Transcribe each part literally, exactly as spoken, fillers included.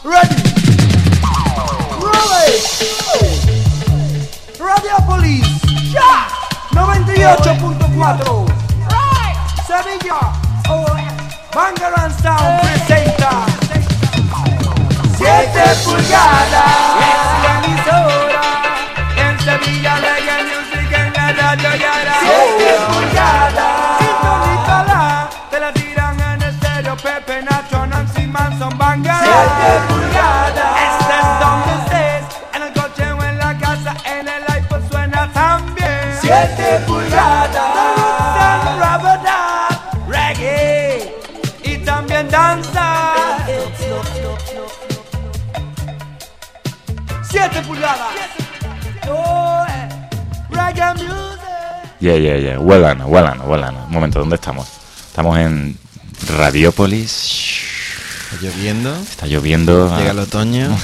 Ready. Roll it. Radiopolis. Ya. noventa y ocho punto cuatro. Sevilla. Bangarang Sound presenta siete pulgadas. Es la emisora. En Sevilla Reggae Music en la radio Yara. siete pulgadas. Sintonízala. Te la tiran en estéreo. Pepe, Nacho, Nancy Manson, Bangarang. siete pulgadas. Este es donde estés. En el coche o en la casa. En el iPod suena también. siete pulgadas. Reggae. Y también danza. siete pulgadas. Oh, reggae music. Yeah, yeah, yeah. Huelana, huelana, huelana. Un momento, ¿dónde estamos? Estamos en Radiopolis. Está lloviendo. Está lloviendo. Llega el otoño.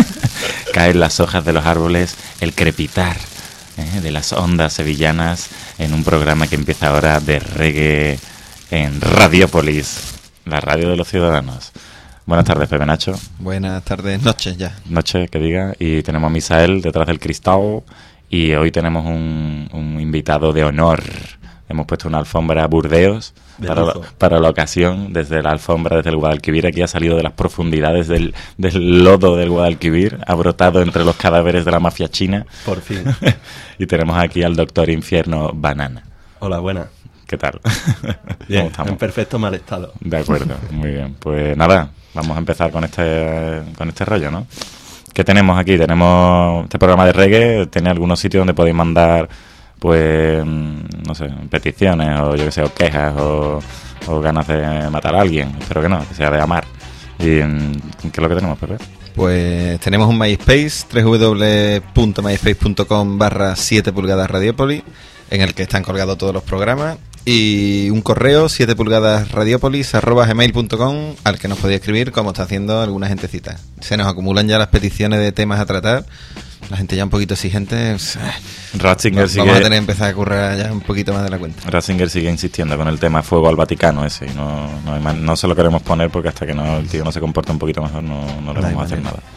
Caen las hojas de los árboles. El crepitar ¿eh? de las ondas sevillanas en un programa que empieza ahora de reggae en Radiopolis, la radio de los ciudadanos. Buenas tardes, Pepe Nacho. Buenas tardes, noches ya. Noche, que diga. Y tenemos a Misael detrás del cristal. Y hoy tenemos un, un invitado de honor. Hemos puesto una alfombra Burdeos para, para la ocasión. Desde la alfombra, desde el Guadalquivir. Aquí ha salido de las profundidades del, del lodo del Guadalquivir. Ha brotado entre los cadáveres de la mafia china. Por fin. Y tenemos aquí al doctor Infierno Banana. Hola, buenas. ¿Qué tal? Bien, en perfecto mal estado. De acuerdo, muy bien. Pues nada, vamos a empezar con este con este rollo, ¿no? ¿Qué tenemos aquí? Tenemos este programa de reggae. Tiene algunos sitios donde podéis mandar, pues, no sé, peticiones o yo qué sé, o quejas o, o ganas de matar a alguien. Espero que no, que sea de amar. ¿Y qué es lo que tenemos, Pepe? Pues tenemos un MySpace, doble u doble u doble u punto myspace punto com barra siete pulgadas Radiopolis, en el que están colgados todos los programas, y un correo, siete pulgadas radiopolis arroba gmail punto com, al que nos podéis escribir, como está haciendo alguna gentecita. Se nos acumulan ya las peticiones de temas a tratar, la gente ya un poquito exigente. Ratzinger Vamos sigue, a tener que empezar a currar ya un poquito más de la cuenta. Ratzinger sigue insistiendo con el tema fuego al Vaticano ese, y no, no, hay man, no se lo queremos poner porque hasta que no, el tío no se comporte un poquito mejor no, no le vamos a hacer nada.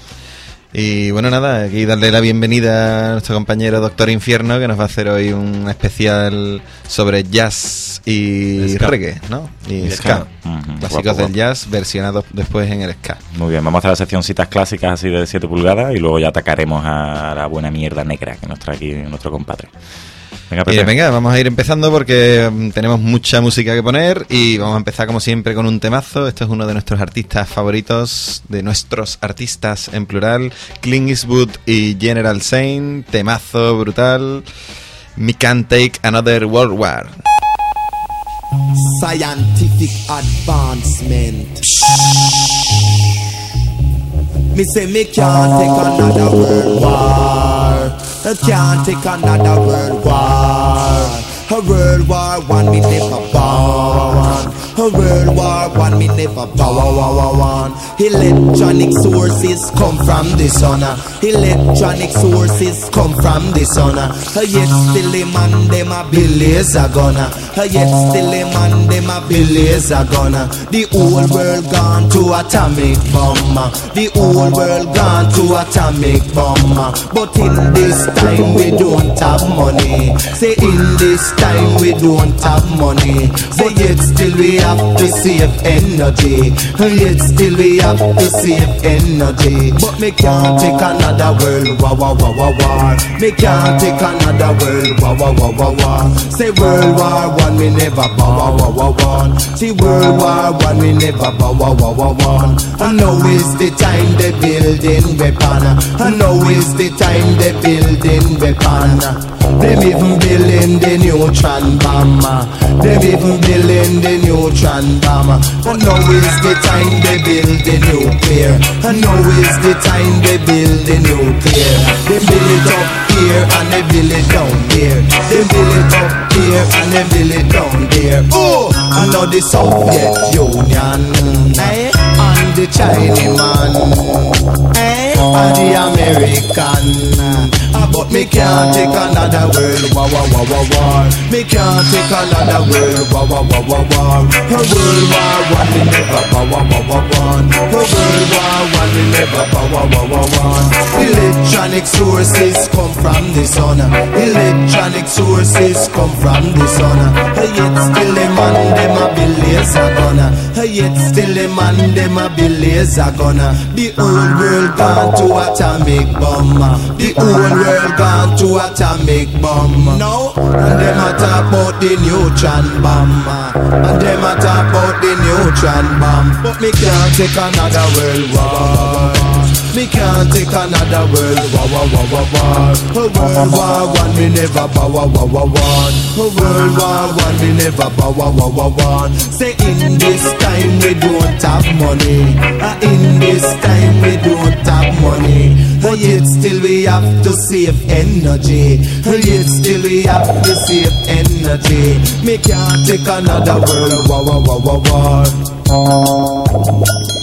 Y bueno, nada, aquí darle la bienvenida a nuestro compañero Doctor Infierno, que nos va a hacer hoy un especial sobre jazz y ska. Reggae, ¿no? Y, y ska, ska. Uh-huh. Clásicos guapo, del guapo. Jazz versionados después en el ska. Muy bien, vamos a hacer la sección citas clásicas así de siete pulgadas y luego ya atacaremos a la buena mierda negra que nos trae aquí nuestro compadre. Venga, Pepe. Y venga, vamos a ir empezando porque um, tenemos mucha música que poner y vamos a empezar como siempre con un temazo. Esto es uno de nuestros artistas favoritos, de nuestros artistas en plural, Clint Eastwood y General Zane. Temazo brutal. Me Can't Take Another World War. Scientific advancement. Me say me can't take another world war. I can't take another world war. A world war one me never born. A world war one me never born. Electronic sources come from the sun. Electronic sources come from the sun. Yet still the man them a blaze a gunna. Yet still the man them a blaze a gunna. The whole world gone to atomic bomb. The whole world gone to atomic bomb. But in this time we don't have money. Say in this time we don't have money. Say yet still we have to save energy. Yet still we have to save energy. But me can't take another world war, war, war, war, war. Me can't take another world war, war, war, war, war. Say world war one me never war, war, war, war. See world war one me never war, war, war, war, war. And now is the time they building weapon. And now is the time they building weapon. Them even building the neutron bomb. Them even building the neutron bomb. And now is the time they build the nuclear. And now is the time they build the nuclear. They build it up here and they build it down here. They build it up here and they build it down there. Oh, and now the Soviet Union, eh, and the Chinese man, eh. I'm the American. Uh, but me can't take another world war, war, war, war, war. Me can't take another world war, war, war, war, war. A world war one we never war, war, war, war. A world war one we never war, war, war, war. Electronic sources come from the sun. Electronic sources come from the sun. Yet still the man them a be laser gunner. Yet still the man them a be laser gunner. The whole world gone to atomic bomb. The whole world gone to atomic bomb. Now, and them a talk about the neutron bomb. And them a talk about the neutron bomb. But me can't take another world war. Me can't take another world war, war, war, war, war. A world war one we never war, war, war, war, war. A world war one we never war, war, war, war, war. Say in this time we don't have money. Uh, in this time we don't have money. Uh, yet still we have to save energy. Uh, yet still we have to save energy. Me can't take another world war, war, war, war, war.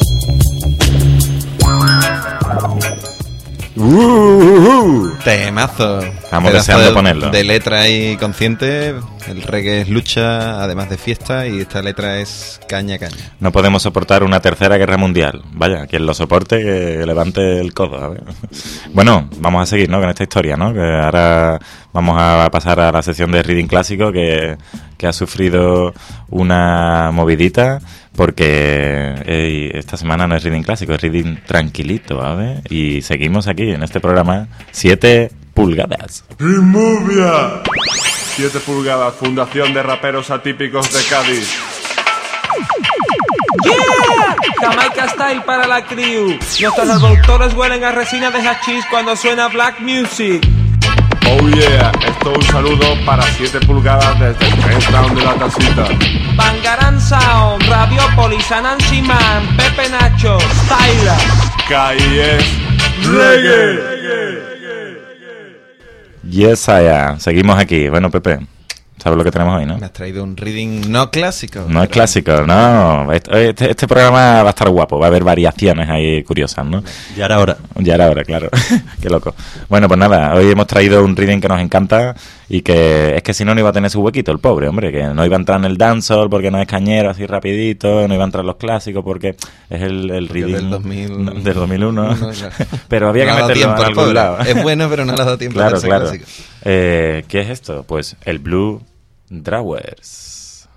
Uh, uh, uh. Temazo. Estamos deseando de, ponerlo. De letra ahí consciente. El reggae es lucha, además de fiesta, y esta letra es caña, caña. No podemos soportar una tercera guerra mundial. Vaya, quien lo soporte, que levante el codo. A ver. Bueno, vamos a seguir, ¿no?, con esta historia, ¿no? Que ahora vamos a pasar a la sección de reading clásico, que, que ha sufrido una movidita, porque hey, esta semana no es reading clásico, es reading tranquilito, ¿vale? Y seguimos aquí en este programa siete pulgadas. ¡Movia! siete pulgadas, Fundación de Raperos Atípicos de Cádiz. ¡Yeah! Jamaica Style para la crew. Nuestros reproductores huelen a resina de hachís cuando suena black music. Oh yeah, esto es un saludo para siete pulgadas desde el Trenchtown de la Casita. Bangaran Sound, Radiopolis, Anansi Man, Pepe Nacho, Tyler. Caí es reggae. Yes, I am. Seguimos aquí. Bueno, Pepe, ¿sabes lo que tenemos hoy, no? Me has traído un reading no clásico. No es clásico, no. Este, este programa va a estar guapo, va a haber variaciones ahí curiosas, ¿no? Ya era hora. Ya era hora, claro. Qué loco. Bueno, pues nada, hoy hemos traído un reading que nos encanta y que es que si no, no iba a tener su huequito el pobre, hombre, que no iba a entrar en el dancehall porque no es cañero así rapidito, no iba a entrar en los clásicos porque es el, el reading del, dos mil... no, del dos mil uno. No, claro. Pero había no que meterlo en algún pobre. lado. Es bueno, pero no le ha dado tiempo. Claro, a claro. Clásico. Eh, ¿Qué es esto? Pues el Blue Drawers.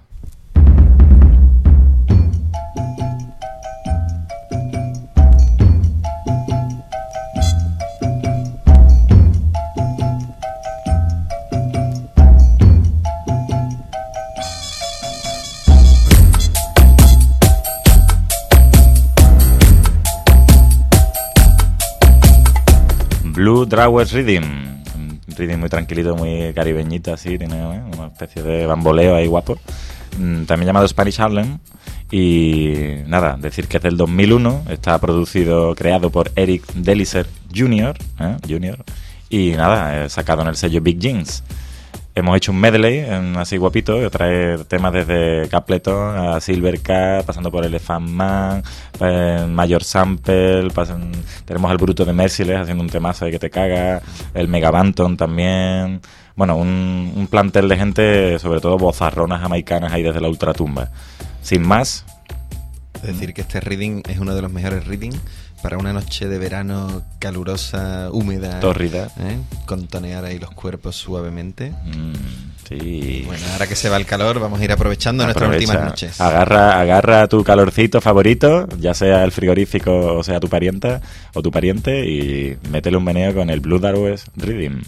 Blue Drawers Rhythm. Un rhythm muy tranquilito, muy caribeñito así, tiene ¿eh? una especie de bamboleo ahí guapo. También llamado Spanish Harlem. Y nada, decir que es del dos mil uno, está producido, creado por Eric Delisser junior, ¿eh? junior Y nada, eh, sacado en el sello Big Jeans. Hemos hecho un medley así guapito, que trae temas desde Capleton a Silver Cat, pasando por Elephant Man, eh, Major Sample, pasan, tenemos al Bruto de Merciless haciendo un temazo de que te caga, el Mega Banton también. Bueno, un, un plantel de gente, sobre todo vozarronas jamaicanas ahí desde la ultratumba. Sin más... Es decir, que este reading es uno de los mejores readings para una noche de verano calurosa, húmeda, tórrida, ¿eh? Contonear ahí los cuerpos suavemente. Mm, sí. Bueno, ahora que se va el calor, vamos a ir aprovechando Aprovecha. nuestras últimas noches. Agarra, agarra tu calorcito favorito, ya sea el frigorífico o sea tu parienta o tu pariente, y métele un meneo con el Blue Drawers Rhythm.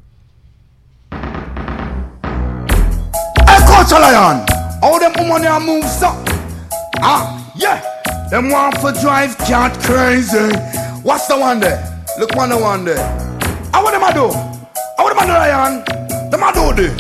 Hey, Coach Lion, how them women are move so? Ah, yeah. Them want for drive cat crazy. What's the one there? Look one the one there. How what them a do? How what them a do, Lion? Them a do the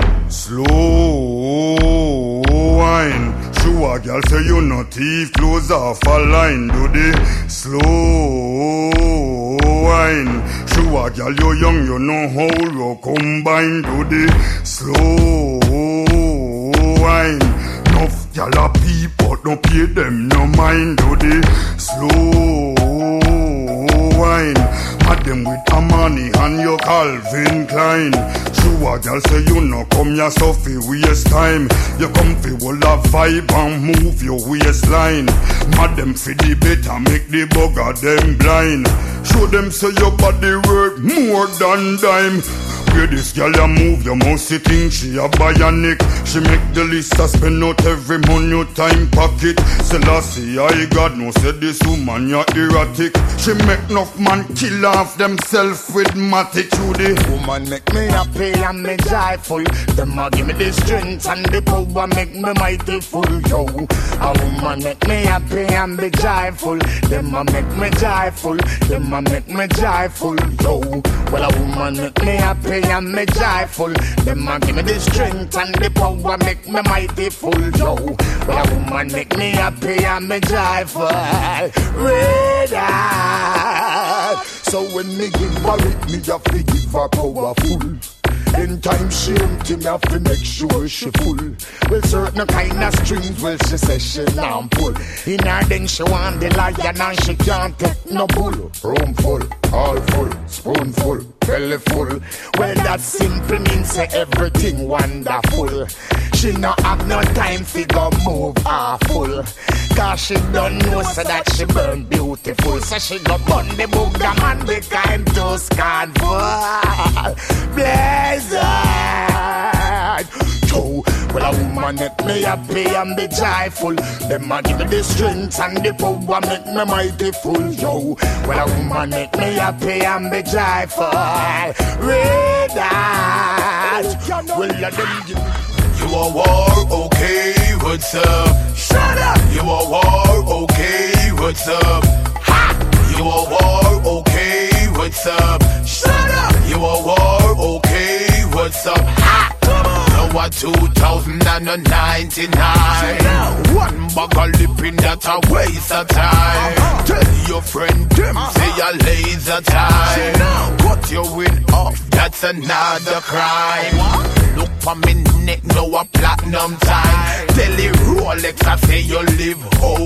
slow wine. Sure, girl, say you no thief, close off a line. Do the slow wine. Sure, girl, you young, you know how you combine. Do the slow wine. Enough gyal a peep, but no pay them no mind. Do the slow wine. Madam with a money and your Calvin Klein. Sure, girl say you no come ya so fi waste time. You come fi will a vibe and move your waistline. Madam fi the better make the bugger them blind. Show them say your body worth more than dime. Where this girl ya move, you must see think she a bionic. She make the list a spend out every month your time pocket. Selassie I God no say this woman ya erratic. She make enough man kill off themself with matic. Judy woman make me happy and me joyful. Them a give me the strength and the power make me mighty full. Yo, a woman make me happy and be joyful. Them a make me joyful. Them a make me joyful. Yo, well a woman make me happy and me joyful. Them a give me the strength and the power make me mighty full. Yo, well a woman make me happy and me joyful. Red eye. So when me give her it, me have to give her powerful. In time she empty, me have to make sure she full. Well, certain kind of strings, well, she says she not pull. In her then she want the lion and she can't take no bull. Room full, all full, spoon full, belly full. Well, that simple means say everything wonderful. She not have no time to go move her full. Cause she don't know so that she burn beautiful. So she go burn the booger man behind those canvas. Blizzard. Yo, well a woman make me happy and be joyful. Them a give me the strength and the power make me mighty full. Yo, well a woman make me happy and be joyful. Read that. Well a them give me. You a war, okay, what's up? Shut up! You a war, okay, what's up? Ha! You a war, okay, what's up? Shut up! You a war, okay, what's up? Ha! Come on! Now a two thousand ninety-nine. One bag of lipping that a waste of time. uh-huh. Tell your friend them uh-huh. say a laser time. Cut your win off, that's another crime. What? Look for me neck, no a platinum time. Tell the Rolex I say you live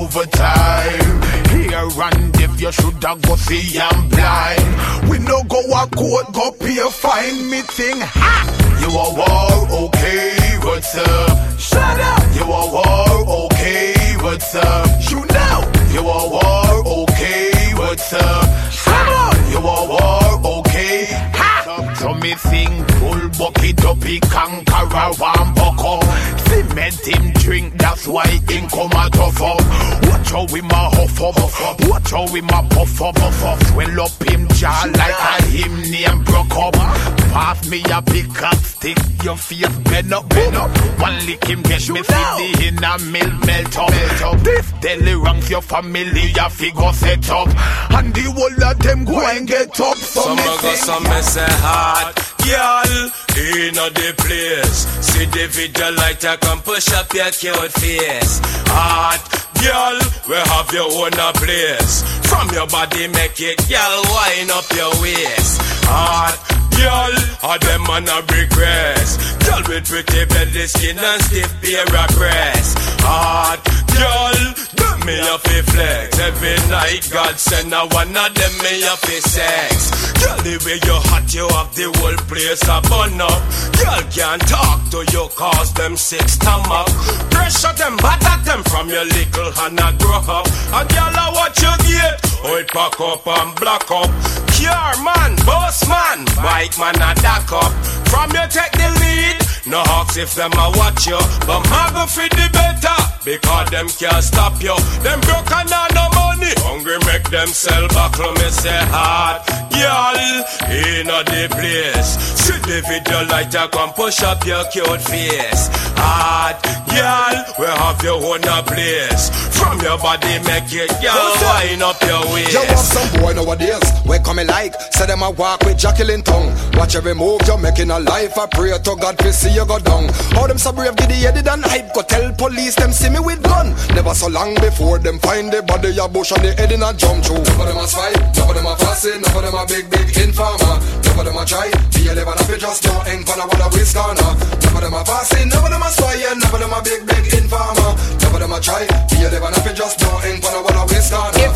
overtime. Here and if you shoulda go see I'm blind. We no go a court, go pay a fine me thing. Ha! You a war, okay, what's up? Shut up! You a war, okay, what's up? You know! You a war, okay, what's up? Come on! You a war, okay, ha! So me sing full bucket up, he conqueror one buck up. Cement him drink, that's why him come a tough up. Watch how him a huff up, watch how him a puff up, puff up. Swell up him jaw like a him name broke up. Pass me a pick up stick, your face bend up, bend up. One lick him get me see the inner milk melt up, melt up. This daily ranks your family, your figure set up. And the whole of them go and get up. Some go some me say hard, girl, inna the place. See the video lighter, come push up your cute face. Hard, girl, we have your own place. From your body make it, girl, wind up your waist. Hard, girl, all them man a request. Girl with pretty belly skin and stiff pair of breasts. Hard, girl, them me a fi flex. Every night God send a one of them me a fi sex. Girl, the way you hot, you have the whole place a burn up. Girl can't talk to you cause them sick stomach. Pressure them, batter them from your little hand a grow up. A girl a watch you get, oh it pack up and block up. Car man, boss man, bike man a dack up. From you take the lead, no hawks if them a watch you. But mago fit the better, because them can't stop you. Them broke and no money, hungry make them sell buckle. Me say hard, girl, inna the place. See the video lighter, come push up your cute face. Hard, girl, we have your own place. From your body make it, girl, wind up your waist. You want some boy nowadays, we coming like, say them a walk with Jacqueline tongue. Watch every move you're making a life, I pray to God to see you go down. How them so brave, get the headed and hype, go tell police them see me with gun. Never so long before them find the body a bush and the head in a jump through. None of them a spy, none of them a fussy, none of them a big big informer. None of them a try, be a live and a just don't hang for a what a waste corner. None of them a fussy, none of them a spy, and none of them a big big informer. None of them a try, be a live and a just don't hang for a what a waste corner. If I never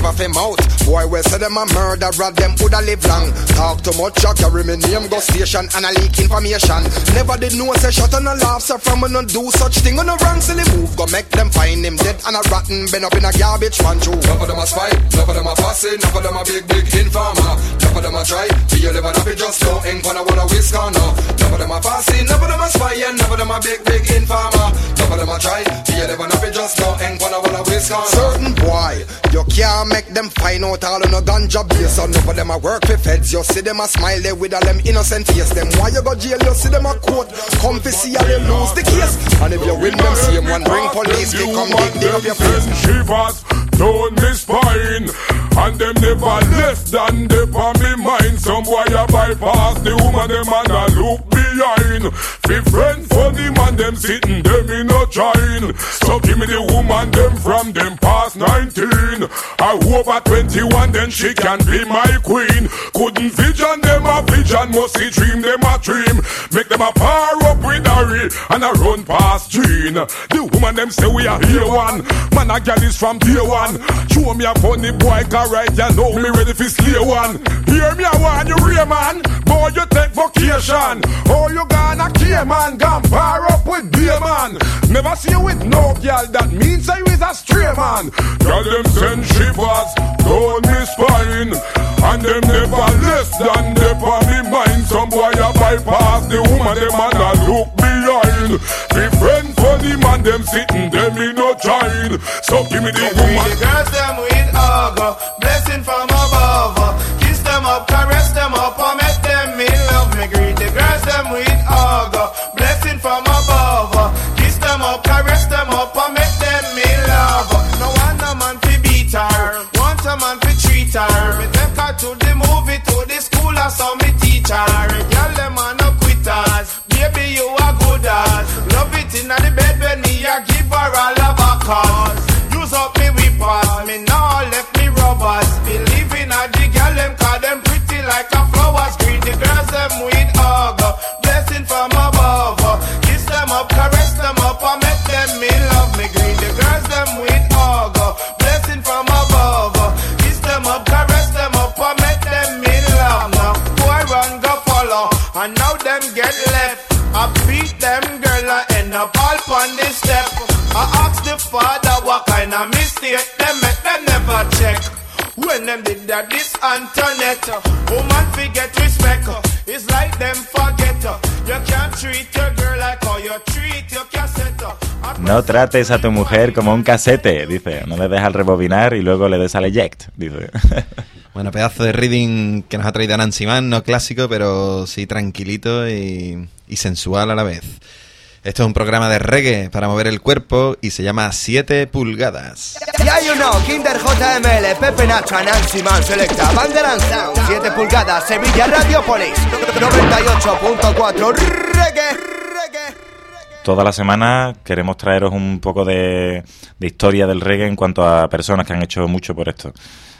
off him out. Boy, we say them a murderer, them woulda live long. Talk too much, I carry me name, go station, and I leak information. Never did know say shut on a laugh, so from when no do such thing on a wrong silly move. Go make them find him dead and a rotten, been up in a garbage man too. None of them a spy, none of them a fussy, none of them a big, big informer. None of them a try, till you live and happy just no ink when I wanna whisk on no. None of them a fussy, none of them a spy, and none of them a big, big informer. None of them a try, till you live and happy just no ink when I wanna whisk on no. Certain boy, you can't make them find out all on a ganja base. So none of them a work for feds, you see them a smile there with all them innocent face. Them why you go jail, you see them a court, come to see how they lose the case. And if you win them, see him one bring police, they come dig, dig up your face. Shivers, don't miss spine. And them never less than they on me mind. Some boy a bypass the woman, them and a look behind. Fi friend for the man, them sitting, them in a join. So give me the woman, them from them past nineteen. I hope at twenty-one, then she can be my queen. Couldn't vision them a vision, must see dream them a dream. Make them a power up with Harry and a run past Jean. The woman them say we are here one. Man a gal is from day one. Show me a funny boy, cause right you know me ready for slay one. Hear me a one, you real man. Boy you take vacation. Oh you gonna care man, gone power up with beer man. Never see you with no gal, that means I is a stray man. Gal them send shivers, don't miss spine. And them never less than they on me mind. Some boy a bypass the woman, them and a look behind. Be friend for the man, them sitting, them in no join. So give me the woman. The girls them with hug, blessing from above. Kiss them up, caress them up, or make them in love. Me greet the girls them with hug, blessing from above. Kiss them up, caress them up, or make them in love. No one a man fi beat her, want a man fi treat her. Me take her to the movie, to the school, or so me teach her. Girl them a no quitters, baby you a good ass. Love it inna the bed when me a give her all of her cause. Use up me weapons, me now left me rubbers. Believe in a the girl them, cause them pretty like a flowers. Greet the girls them with hug, blessing from above. Kiss them up, caress them up, and make them in love. Me greet the girls them with hug, blessing from above. Kiss them up, caress them up, and make them in love. Now boy run go follow, and now them get left. I beat them girl and end up all on this step. I ask the father what kind of mistake them make, them never check. When them did that this Antoinette, woman forget respect. It's like them forget. You can't treat your girl like how you treat your cassette. No trates a tu mujer como un casete, dice. No le des al rebobinar y luego le des al eject, dice. Bueno, pedazo de reading que nos ha traído Nancy Mann, no clásico, pero sí tranquilito y, y sensual a la vez. Esto es un programa de reggae para mover el cuerpo y se llama siete pulgadas. Ya you know, Kinder J M L, Pepe Nacha, Nancy Mann Selecta, Banderan Sound, siete pulgadas, Sevilla Radiopolis, noventa y ocho punto cuatro, reggae, reggae. Toda la semana queremos traeros un poco de, de historia del reggae en cuanto a personas que han hecho mucho por esto.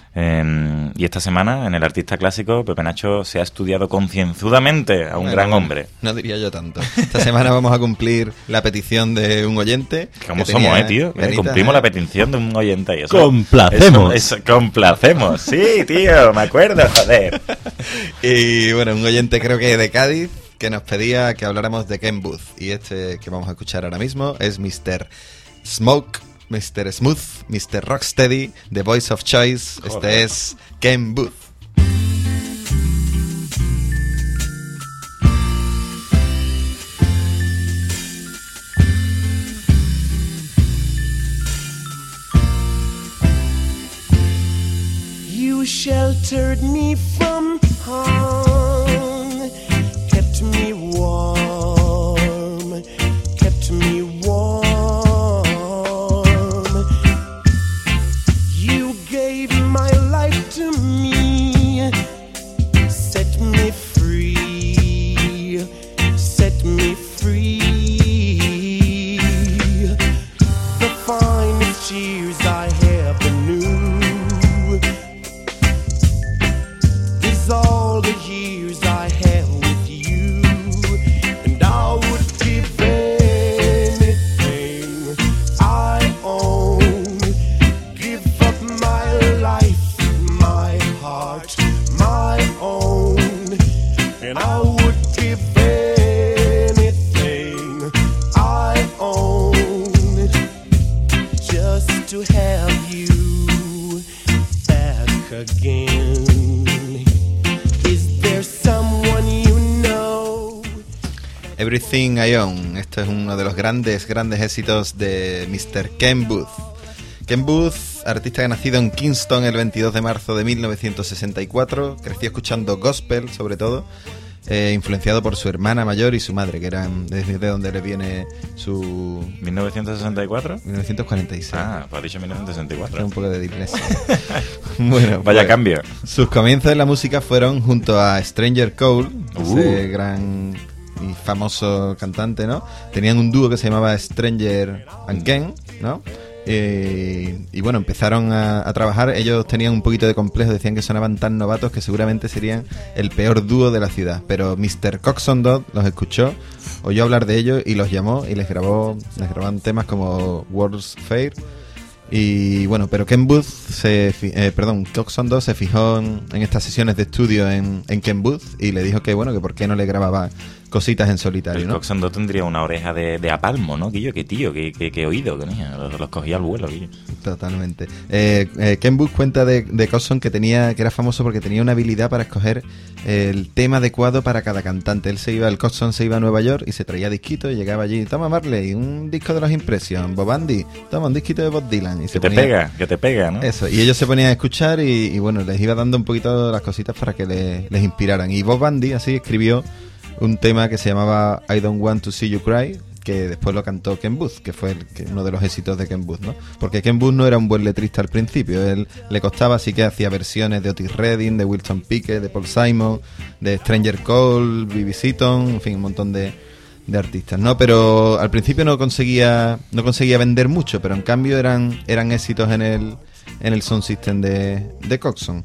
Eh, y esta semana, en el artista clásico, Pepe Nacho se ha estudiado concienzudamente a un bueno, gran hombre. No diría yo tanto. Esta semana vamos a cumplir la petición de un oyente. ¿Cómo somos, eh, tío? Benita, Cumplimos eh. la petición de un oyente. Y eso, complacemos. Eso, eso, complacemos, sí, tío, me acuerdo, joder. Y bueno, un oyente creo que de Cádiz que nos pedía que habláramos de Ken Booth. Y este que vamos a escuchar ahora mismo es mister Smoke, mister Smooth, mister Rocksteady, The Voice of Choice. Joder. Este es Ken Booth. You sheltered me from harm, kept me warm, kept me warm. You gave my life to me, set me free, set me free. The finest years I ever knew, all the Everything I Own. Esto es uno de los grandes, grandes éxitos de mister Ken Boothe. Ken Boothe, artista que ha nacido en Kingston el veintidós de marzo de mil novecientos sesenta y cuatro, creció escuchando gospel sobre todo, eh, influenciado por su hermana mayor y su madre, que eran desde donde le viene su... ¿mil novecientos sesenta y cuatro? mil novecientos cuarenta y seis. Ah, pues ha dicho mil novecientos sesenta y cuatro. Un poco de dislexia. Bueno, vaya pues, cambio. Sus comienzos en la música fueron junto a Stranger Cole, uh. ese gran y famoso cantante, ¿no? Tenían un dúo que se llamaba Stranger and Ken, ¿no? Eh, y bueno, empezaron a, a trabajar. Ellos tenían un poquito de complejo, decían que sonaban tan novatos que seguramente serían el peor dúo de la ciudad. Pero mister Coxsone Dodd los escuchó, oyó hablar de ellos y los llamó y les grabó, les grababan temas como World's Fair. Y bueno, pero Ken Boothe se, eh, perdón, Coxsone Dodd se fijó en, en estas sesiones de estudio en, en Ken Boothe y le dijo que bueno, que por qué no le grababa cositas en solitario, el ¿no? Coxsone Dodd tendría una oreja de, de apalmo, ¿no? Que yo, qué tío, qué, qué, qué oído tenía, los, los cogía al vuelo, tío. Totalmente. Eh, eh, Ken Boothe cuenta de, de Coxsone que tenía, que era famoso porque tenía una habilidad para escoger el tema adecuado para cada cantante. Él se iba, el Coxsone se iba a Nueva York y se traía disquitos y llegaba allí, toma Marley, un disco de los Impressions, Bob Andy, toma un disquito de Bob Dylan. Y que se te ponía, pega, que te pega, ¿no? Eso, y ellos se ponían a escuchar y, y bueno, les iba dando un poquito las cositas para que le, les inspiraran. Y Bob Andy así escribió un tema que se llamaba I Don't Want to See You Cry, que después lo cantó Ken Boothe, que fue el, que uno de los éxitos de Ken Boothe, ¿no? Porque Ken Boothe no era un buen letrista al principio, él le costaba, así que hacía versiones de Otis Redding, de Wilson Pickett, de Paul Simon, de Stranger Cole, B B Seaton, en fin, un montón de, de artistas, ¿no? Pero al principio no conseguía no conseguía vender mucho, pero en cambio eran eran éxitos en el en el sound system de, de Coxsone.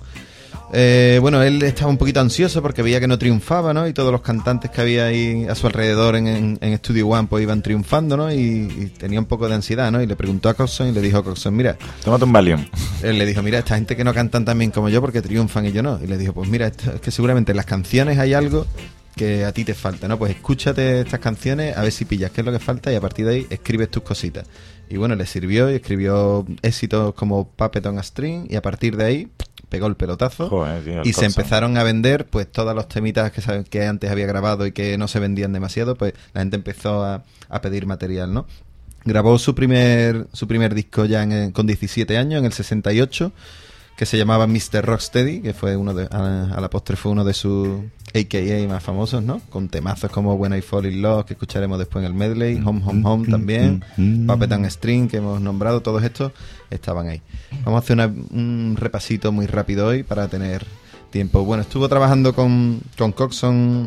Eh, bueno, él estaba un poquito ansioso porque veía que no triunfaba, ¿no? Y todos los cantantes que había ahí a su alrededor en, en, en Studio One pues iban triunfando, ¿no? Y, y tenía un poco de ansiedad, ¿no? Y le preguntó a Coxsone y le dijo a Coxsone, mira... tómate un Valium. Él le dijo, mira, esta gente que no cantan tan bien como yo porque triunfan y yo no. Y le dijo, pues mira, esto, es que seguramente en las canciones hay algo que a ti te falta, ¿no? Pues escúchate estas canciones a ver si pillas qué es lo que falta y a partir de ahí escribes tus cositas. Y bueno, le sirvió y escribió éxitos como Puppet on a String y a partir de ahí pegó el pelotazo. Joder, tío, el y se Coxsone. empezaron a vender pues todos los temitas que, saben, que antes había grabado y que no se vendían demasiado, pues la gente empezó a, a pedir material, ¿no? Grabó su primer su primer disco ya en, con diecisiete años, en el sesenta y ocho, que se llamaba mister Rocksteady, que fue uno de, a, a la postre fue uno de sus A K A más famosos, ¿no? Con temazos como When I Fall in Love, que escucharemos después en el medley, Home Home Home también, Puppet and String, que hemos nombrado, todos estos estaban ahí. Vamos a hacer una, un repasito muy rápido hoy para tener tiempo. Bueno, estuvo trabajando con, con Coxsone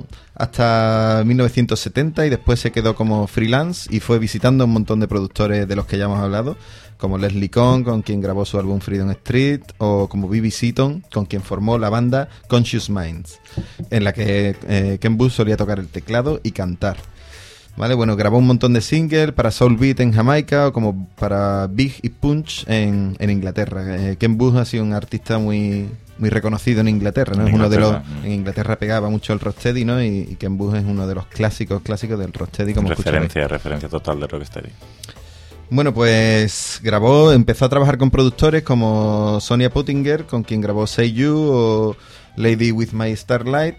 hasta mil novecientos setenta y después se quedó como freelance y fue visitando un montón de productores de los que ya hemos hablado, como Leslie Kohn, con quien grabó su álbum Freedom Street, o como B B Seaton, con quien formó la banda Conscious Minds, en la que eh, Ken Boothe solía tocar el teclado y cantar. Vale, bueno, grabó un montón de singles para Soul Beat en Jamaica o como para Big y Punch en, en Inglaterra. Eh, Ken Boothe ha sido un artista muy muy reconocido en Inglaterra, ¿no? En es uno de los en Inglaterra pegaba mucho el rocksteady, ¿no? Y, y Ken Boothe es uno de los clásicos clásicos del rocksteady, como referencia, escucharé. referencia total de rocksteady. Bueno, pues grabó, empezó a trabajar con productores como Sonia Pottinger, con quien grabó Say You o Lady with My Starlight,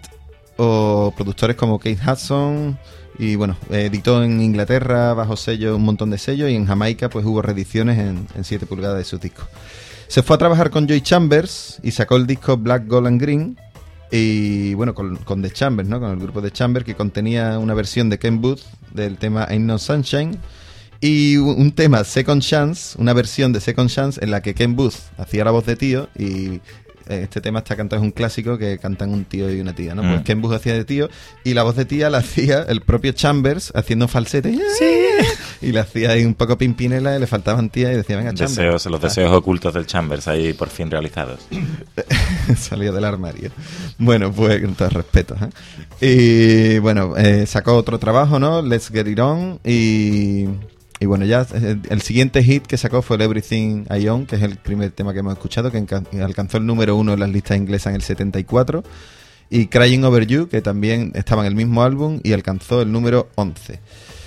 o productores como Kate Hudson. Y bueno, editó en Inglaterra bajo sello un montón de sellos y en Jamaica pues hubo reediciones en, en siete pulgadas de sus discos. Se fue a trabajar con Joy Chambers y sacó el disco Black, Gold and Green y bueno, con, con The Chambers, ¿no? Con el grupo The Chambers, que contenía una versión de Ken Boothe del tema Ain't No Sunshine y un tema Second Chance, una versión de Second Chance en la que Ken Boothe hacía la voz de tío y... Este tema está cantado, es un clásico que cantan un tío y una tía, ¿no? Mm. Pues Ken Boothe hacía de tío y la voz de tía la hacía el propio Chambers haciendo falsete. Sí. Y la hacía ahí un poco pimpinela y le faltaban tías y decía, venga, Chambers. Deseos, los deseos ah. ocultos del Chambers ahí por fin realizados. Salió del armario. Bueno, pues con todo respeto, ¿eh? Y bueno, eh, sacó otro trabajo, ¿no? Let's Get It On y... Y bueno, ya el siguiente hit que sacó fue el Everything I Own, que es el primer tema que hemos escuchado, que alcanzó el número uno en las listas inglesas en el setenta y cuatro. Y Crying Over You, que también estaba en el mismo álbum y alcanzó el número once.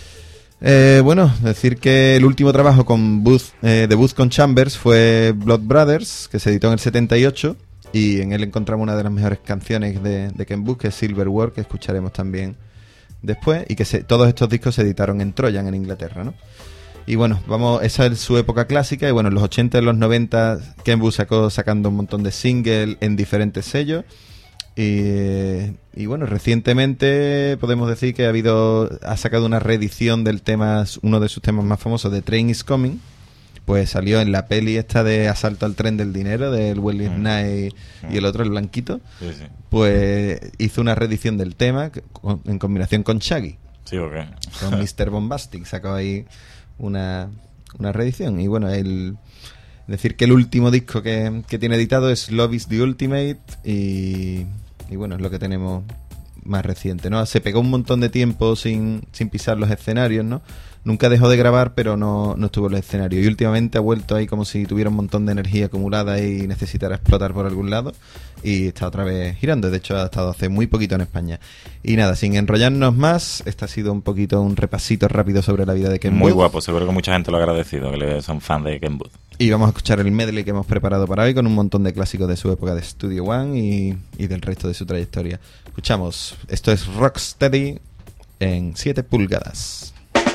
Eh, bueno, decir que el último trabajo con Boothe, eh, de Boothe con Chambers fue Blood Brothers, que se editó en el setenta y ocho. Y en él encontramos una de las mejores canciones de, de Ken Boothe, que es Silver War, que escucharemos también después, y que se, todos estos discos se editaron en Trojan, en Inglaterra, ¿no? Y bueno, vamos, esa es su época clásica. Y bueno, en los ochenta y en los noventa Ken Boothe sacó sacando un montón de singles en diferentes sellos. Y, y bueno, recientemente podemos decir que ha habido ha sacado una reedición del tema, uno de sus temas más famosos, de Train is Coming. Pues salió en la peli esta de Asalto al Tren del Dinero, del Wesley Mm. Snipes y el otro, el blanquito. Sí, sí. Pues hizo una reedición del tema con- en combinación con Shaggy. Sí, ¿o qué? Con mister Bombastic sacó ahí una, una reedición. Y bueno, el decir que el último disco que, que tiene editado es Love is the Ultimate. Y, y bueno, es lo que tenemos más reciente, ¿no? Se pegó un montón de tiempo sin, sin pisar los escenarios, ¿no? Nunca dejó de grabar, pero no, no estuvo en los escenarios. Y últimamente ha vuelto ahí como si tuviera un montón de energía acumulada y necesitara explotar por algún lado. Y está otra vez girando. De hecho, ha estado hace muy poquito en España. Y nada, sin enrollarnos más, este ha sido un poquito un repasito rápido sobre la vida de Ken Muy Boothe. guapo, seguro que mucha gente lo ha agradecido, que le- son fan de Ken Boothe. Y vamos a escuchar el medley que hemos preparado para hoy con un montón de clásicos de su época de Studio One y, y del resto de su trayectoria. Escuchamos, esto es Rocksteady en siete pulgadas.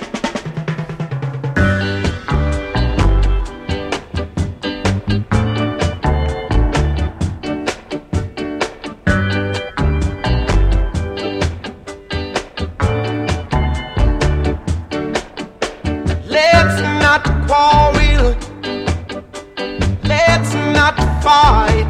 Let's not quarrel. Let's not fight.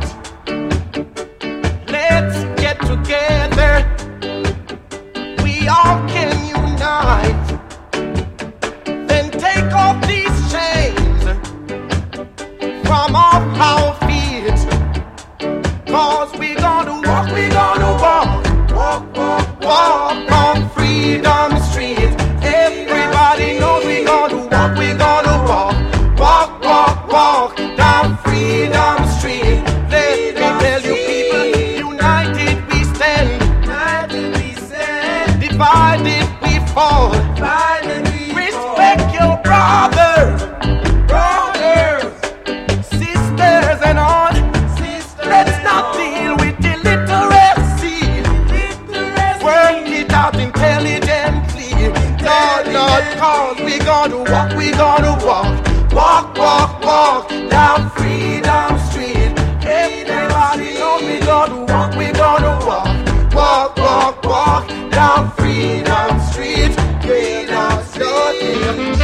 Let's get together. We all can unite. Then take off these chains from off our feet. Cause we gonna walk, we gonna walk. Walk, walk, walk on Freedom Street. Everybody knows we gonna walk, we gonna walk. Walk, walk, walk down Freedom Street. Let me tell you people, united we stand. United we stand. Divided we fall. Divided we Respect your brothers. Brothers. Sisters and on. Sisters. Let's not deal with illiteracy. Work it out intelligently. Lord, Lord, cause we gonna walk, we gonna walk. Walk, walk, walk down Freedom Street. Everybody knows we gonna walk, we gonna walk. Walk, walk, walk down Freedom Street. Freedom Street.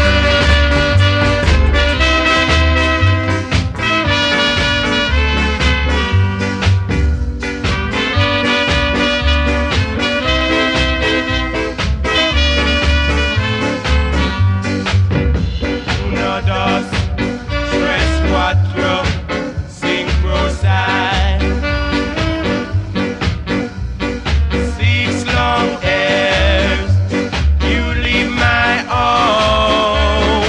Uno, dos, tres, cuatro, cinco, seis. Six long years, you leave my own.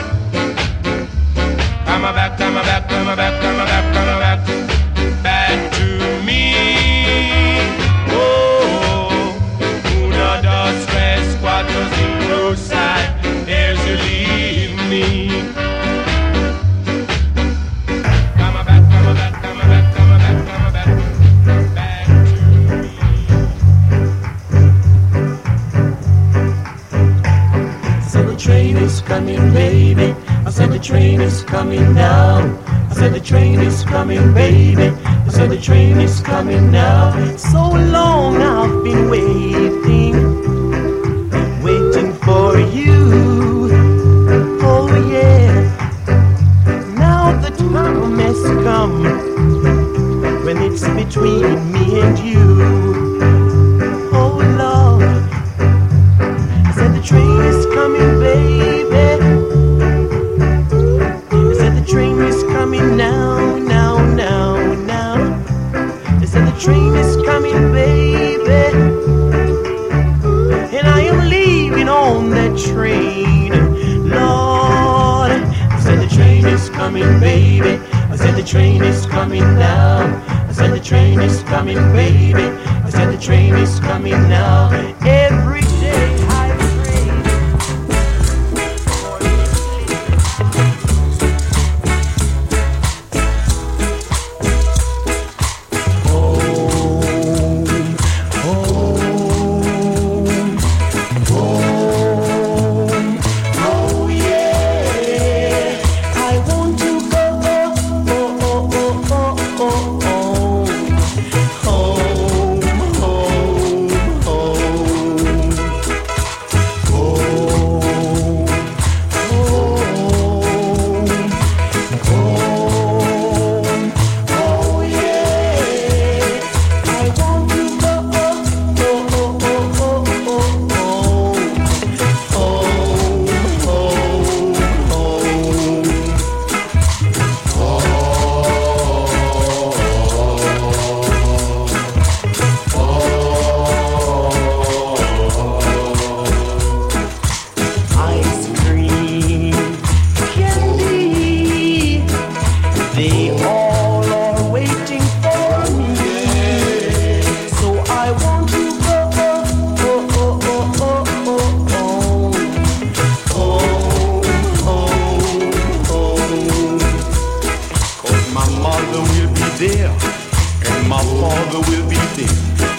Come back, come back, come back, come back, come back, back to me. Oh, uno, dos, tres, cuatro, cinco, seis. There's you leave me. Come back, come back, come back, come back, come back, back to me. I said the train is coming, baby. I said the train is coming now. I said the train is coming, baby. I said the train is coming now. So long I've been waiting, waiting for you. Oh yeah. Now the time has come when it's between me and you. Oh Lord. I said the train is coming, baby. I said the train is coming now, now, now, now. I said the train is coming, baby. And I am leaving on that train, Lord. I said the train is coming, baby. I said the train is coming now. I said the train is coming, baby. I said the train is coming now. Every day I pray. Home, home,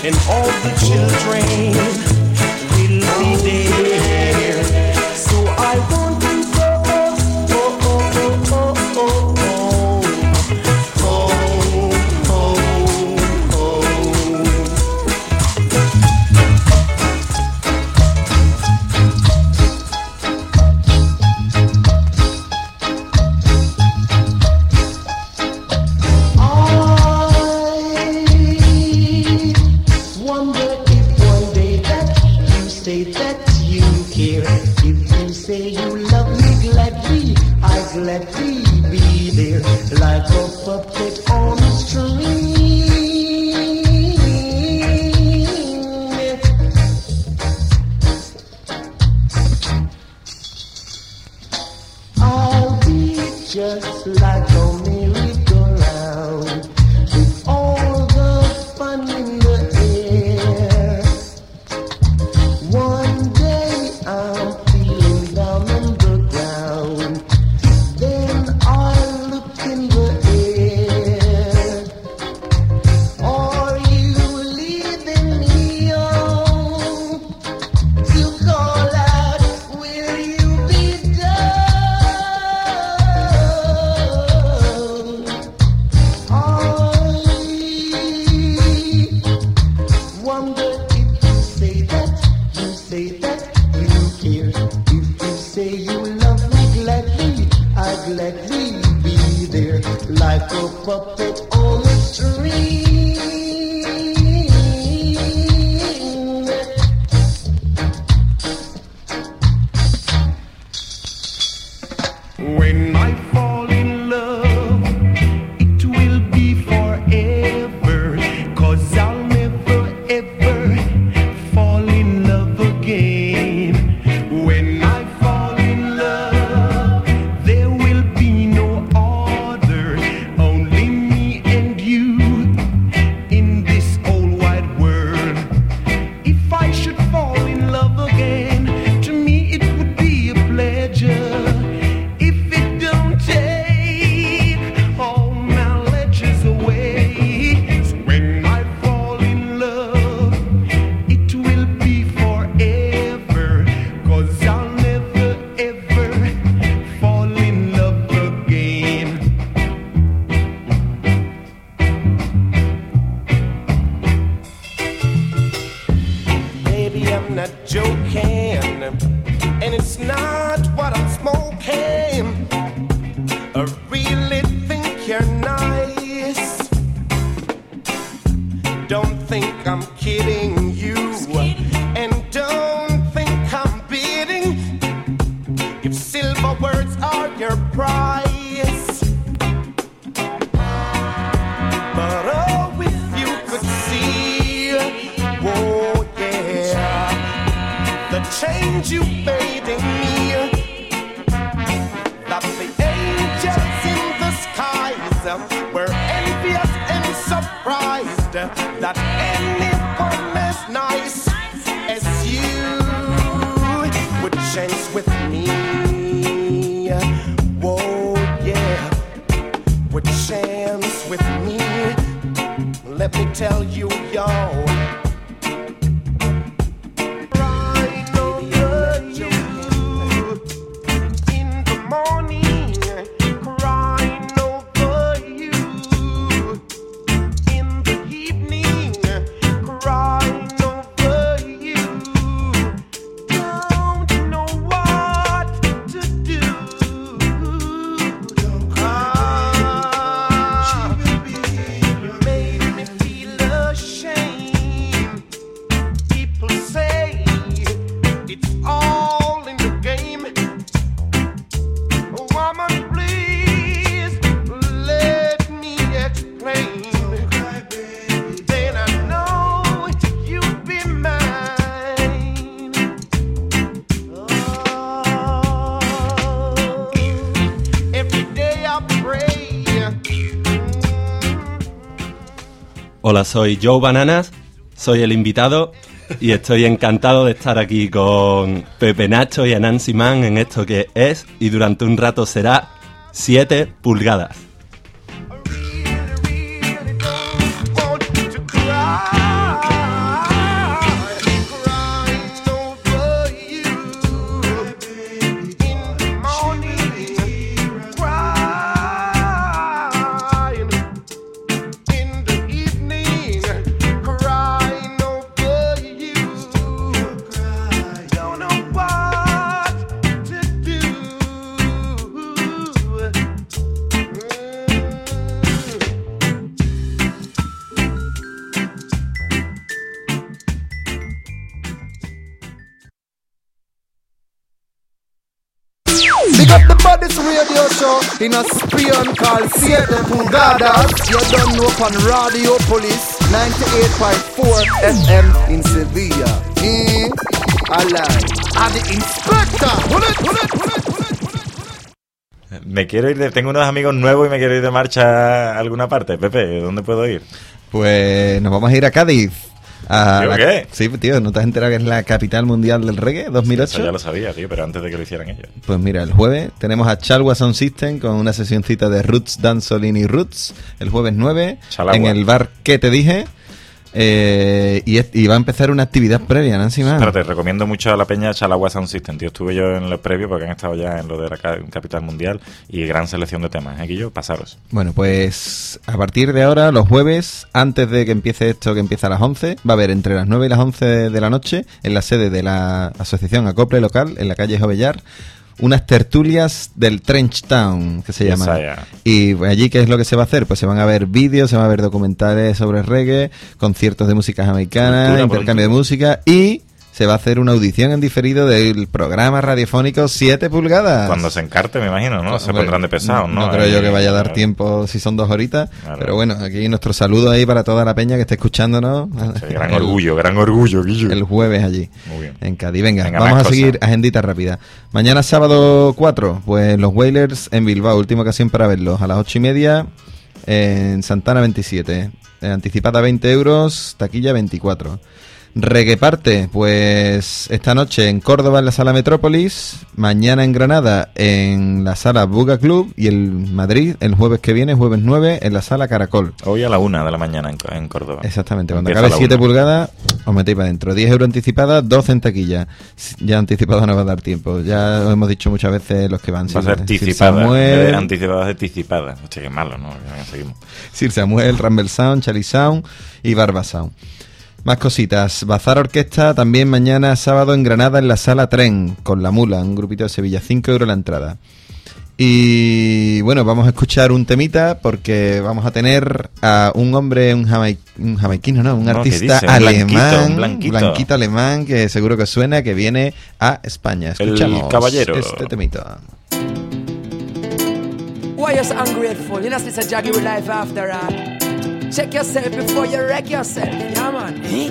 and all the children will be there. So I want to go, oh, oh, oh, oh, oh, oh, oh, oh, oh. Wonder if one day that you say that you care. If you say you love me gladly, I gladly be there like a puppet on a string. I'll be just like a merry-go-round with all the fun in the air. One day I'm feeling down on the ground, then I look in the air. Are you leading me on to call out, will you be done? I wonder if you say that, you say that you care. If you say you love me gladly, I gladly be there like a puppet on a string. When I fall in love, it will be forever, 'cause I'll never ever fall in love again. When I fall in love, there will be no other, only me and you in this whole wide world. If I should fall in love again, to me it would be a pleasure. If it don't take all my ledges away, so when I fall in love, it will be forever, 'cause I'll never ever fall in love again. Baby, I'm not joking, and it's not what I'm smoking. I really think you're nice. Don't think I'm kidding you, and don't think I'm bidding. If silver words are your price, but oh, if you could see, oh yeah, the change you made in me, that the angels in the skies were envious and surprised that anyone as nice as you would chance with me. Whoa, yeah, would chance with me. Let me tell you, y'all. Right over you in the morning, crying over you in the evening, crying over you. Don't know what to do. Ah, you made me feel ashamed. People say it's all in the game. Woman, please let me explain. Then I know you'll be mine. Oh, every day I pray. Hola, soy Joe Bananas, soy el invitado y estoy encantado de estar aquí con Pepe Nacho y Anansi Man en esto que es y durante un rato será siete pulgadas. Want to cry. radio show in a spion called siete pulgadas. You don't know on Radiopolis ninety-eight point four F M in Sevilla. Mm, alive. I'm the inspector. Bullet, bullet, bullet, bullet, bullet. Me quiero ir de, tengo unos amigos nuevos y me quiero ir de marcha a alguna parte. Pepe, ¿dónde puedo ir? Pues nos vamos a ir a Cádiz. A ¿Tío, la, qué? Sí, tío, ¿no te has enterado que es la capital mundial del reggae dos mil ocho? Eso ya lo sabía, tío, pero antes de que lo hicieran ellos. Pues mira, el jueves tenemos a Chalwa Sound System con una sesioncita de Roots, Dancehall y Roots, el jueves nueve, Chalagua. en el bar que te dije. Eh, y, es- y va a empezar una actividad previa, Nancy Man. Espérate, recomiendo mucho a la peña Chalagua Sound System, tío. Estuve yo en los previos porque han estado ya en lo de la ca- capital mundial y gran selección de temas. Aquí yo, pasaros. Bueno, pues a partir de ahora, los jueves, antes de que empiece esto, que empieza a las once, va a haber entre las nueve y las once de la noche, en la sede de la Asociación Acople Local, en la calle Jovellar, unas tertulias del Trench Town, que se Yes, llaman. I am. Y pues, allí, ¿qué es lo que se va a hacer? Pues se van a ver vídeos, se van a ver documentales sobre reggae, conciertos de música jamaicana, Cultura por intercambio de un tubo. música y se va a hacer una audición en diferido del programa radiofónico siete pulgadas. Cuando se encarte, me imagino, ¿no? Se Hombre, pondrán de pesados, ¿no? No creo yo que vaya a dar Eh, tiempo si son dos horitas. Claro. Pero bueno, aquí nuestro saludo ahí para toda la peña que esté escuchándonos. Sí, gran El- orgullo, gran orgullo, Guillo. El jueves allí, Muy bien. en Cádiz. Venga, Venga, vamos más a cosas. seguir agendita rápida. Mañana sábado cuatro, pues los Wailers en Bilbao, última ocasión para verlos. A las ocho y media en Santana veintisiete. Eh, anticipada veinte euros, taquilla veinticuatro. Reggae Parte, pues esta noche en Córdoba en la Sala Metrópolis, mañana en Granada en la Sala Buga Club y en Madrid el jueves que viene, jueves nueve, en la Sala Caracol. Hoy a la una de la mañana en, en Córdoba. Exactamente, cuando Empieza a acabe la siete una. pulgadas os metéis para adentro. diez euros anticipada, doce en taquilla. Ya anticipada no va a dar tiempo, ya lo hemos dicho muchas veces los que van. Va a Sir- ser Sir anticipada. Samuel, eh, Anticipada de anticipada. Hostia, qué malo, ¿no? Venga, seguimos. Sir Samuel, Rumble Sound, Charlie Sound y Barba Sound. Más cositas. Bazar Orquesta también mañana sábado en Granada en la Sala Tren con La Mula, un grupito de Sevilla, cinco euros la entrada. Y bueno, vamos a escuchar un temita porque vamos a tener a un hombre, un, jamai- un jamaiquino, ¿no? Un No, ¿qué artista dice? Un alemán, blanquito, un blanquito. blanquito alemán que seguro que suena, que viene a España. El Escuchamos caballero. este temita. Why you so ungrateful? You know, it's a jaggy with life after all. Check yourself before you wreck yourself. Yeah, man. Eh?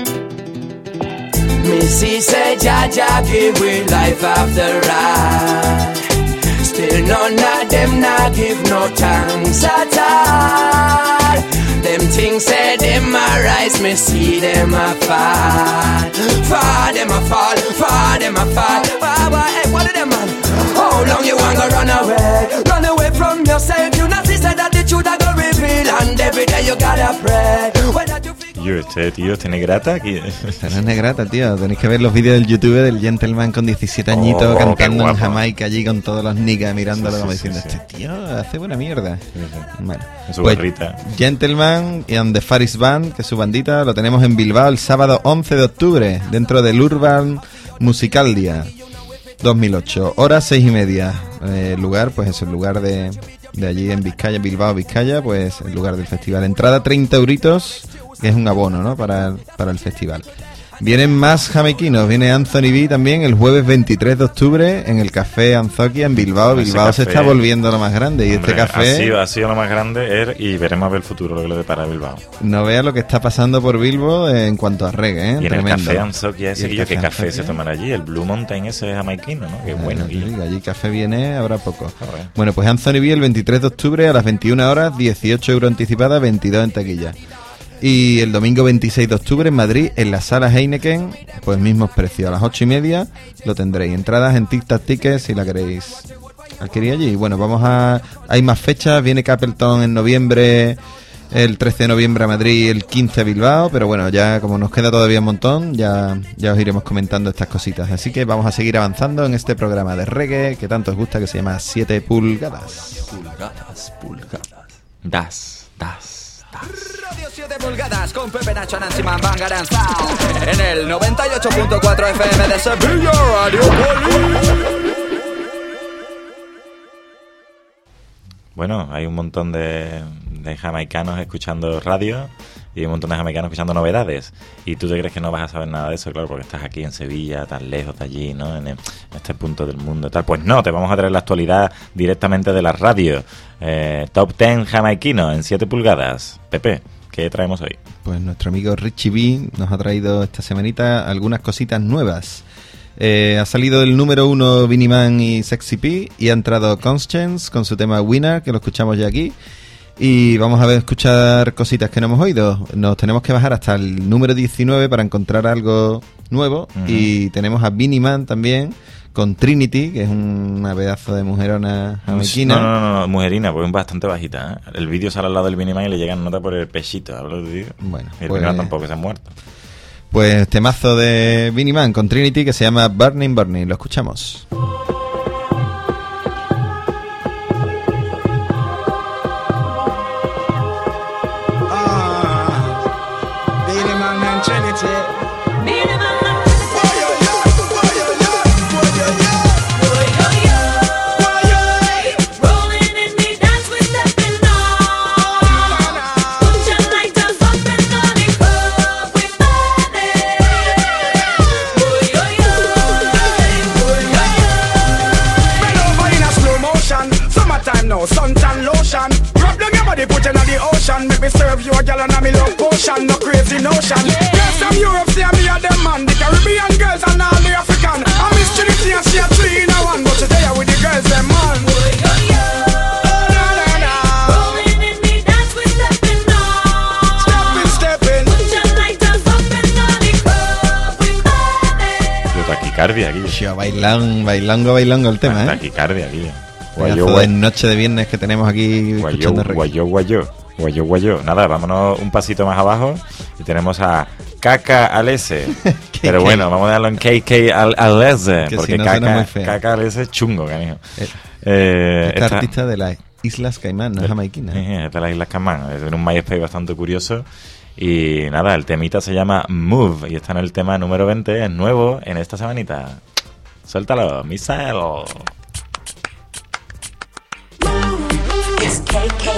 Missy said, Jaja give with life after all. Still none of them not give no thanks at all. Them things say them a rise, me see them a fall. Fall them a fall, fall them a fall. Why, why, hey, what are them man? How long you want to run away? Run away from yourself. You not see say that the truth I go reveal. And every day you gotta pray. Whether you feel Yo, este tío, este negrata aquí. Esta no es negrata, tío. Tenéis que ver los vídeos del YouTube del Gentleman con diecisiete añitos Oh, qué cantando en guapo. Jamaica allí con todos los niggas mirándolo Sí, como sí, diciendo, sí, sí. este tío hace buena mierda. Bueno, En su pues, barrita. Gentleman y and the Faris Band, que es su bandita, lo tenemos en Bilbao el sábado once de octubre, dentro del Urban Musicaldia dos mil ocho. Hora seis y media. Eh, lugar, pues es el lugar de, de allí en Vizcaya, Bilbao, Vizcaya, pues el lugar del festival. Entrada treinta euritos, que es un abono, ¿no? Para, para el festival. Vienen más jamaiquinos, viene Anthony B también el jueves veintitrés de octubre en el Café Anzoquia en Bilbao. Ese Bilbao se café- está volviendo lo más grande y Hombre, este café... Ha sido, ha sido lo más grande er, y veremos a ver el futuro lo que le depara a Bilbao. No vea lo que está pasando por Bilbao en cuanto a reggae, ¿eh? Y en el Tremendo. café Anzoquia ese, Y el que yo, ¿qué Café café se Anzoquia. tomará allí? El Blue Mountain ese jamaiquino, ¿no? Qué bueno. Eh, tío. digo, allí café viene, habrá poco. Joder. Bueno, pues Anthony B el veintitrés de octubre a las veintiuna horas, dieciocho euros anticipada, veintidós en taquilla. Y el domingo veintiséis de octubre en Madrid, en la sala Heineken, pues mismos precios, a las ocho y media lo tendréis. Entradas en Tic Tac Tickets si la queréis adquirir allí. Bueno, vamos a... Hay más fechas, viene Capleton en noviembre, el trece de noviembre a Madrid, el quince a Bilbao, pero bueno, ya como nos queda todavía un montón, ya, ya os iremos comentando estas cositas. Así que vamos a seguir avanzando en este programa de reggae que tanto os gusta, que se llama siete pulgadas. Pulgadas, pulgadas. Das, das. Radio siete pulgadas con Pepe Nacho, Nancy Man, Bangarang Sound. En el noventa y ocho punto cuatro F M de Sevilla, Radio Poli. Bueno, hay un montón de, de jamaicanos escuchando radio y un montón de jamaicanos escuchando novedades. Y tú te crees que no vas a saber nada de eso, claro, porque estás aquí en Sevilla, tan lejos de allí, ¿no? En, el, en este punto del mundo y tal. Pues no, te vamos a traer la actualidad directamente de la radio. Eh, Top diez jamaiquino en siete pulgadas. Pepe, ¿qué traemos hoy? Pues nuestro amigo Richie B nos ha traído esta semanita algunas cositas nuevas. Eh, ha salido el número uno Vinnie Man y Sexy P y ha entrado Conscience con su tema Winner, que lo escuchamos ya aquí. Y vamos a ver, escuchar cositas que no hemos oído. Nos tenemos que bajar hasta el número diecinueve para encontrar algo nuevo. Uh-huh. Y tenemos a Vinnie Man también con Trinity, que es una pedazo de mujerona jamaiquina. No, no, no, no, mujerina, porque es bastante bajita, ¿eh? El vídeo sale al lado del Vinnie Man y le llegan notas por el pechito. ¿Hablo de ti? Bueno, y el pues... Vinnie Man tampoco se ha muerto. Pues temazo de Vinnie Man con Trinity que se llama Burning Burning. Lo escuchamos. Suntan lotion, rub down your body, put you in the ocean. Make me serve you a gal and me love potion, no crazy notion. Yeah. Girls from Europe say me a them man, the Caribbean girls and all the African. I miss Trinity and she a three in a one, but today I with the girls them man. Oh, na, na, na. Rolling in me dance we stepping on. Stepping, stepping. Put your lighters up in the club with money. Yo taquicardia aquí. Yo, bailan, bailongo, bailongo el tema, ¿eh? Taquicardia aquí. Guayo, guayo. En noche de viernes que tenemos aquí guayo, escuchando reggae. Guayo, guayo, guayo, guayo. Nada, vámonos un pasito más abajo y tenemos a Kaka Alese. Pero bueno, vamos a darlo en K K Alese, porque si no Kaka, Kaka Alese es chungo, canijo. Eh, eh, esta, esta artista de las Islas Caimán, no es jamaiquina. Eh, de las Islas Caimán, es un MySpace bastante curioso. Y nada, el temita se llama Move y está en el tema número veinte, es nuevo en esta semanita. Suéltalo, Misael. It's K K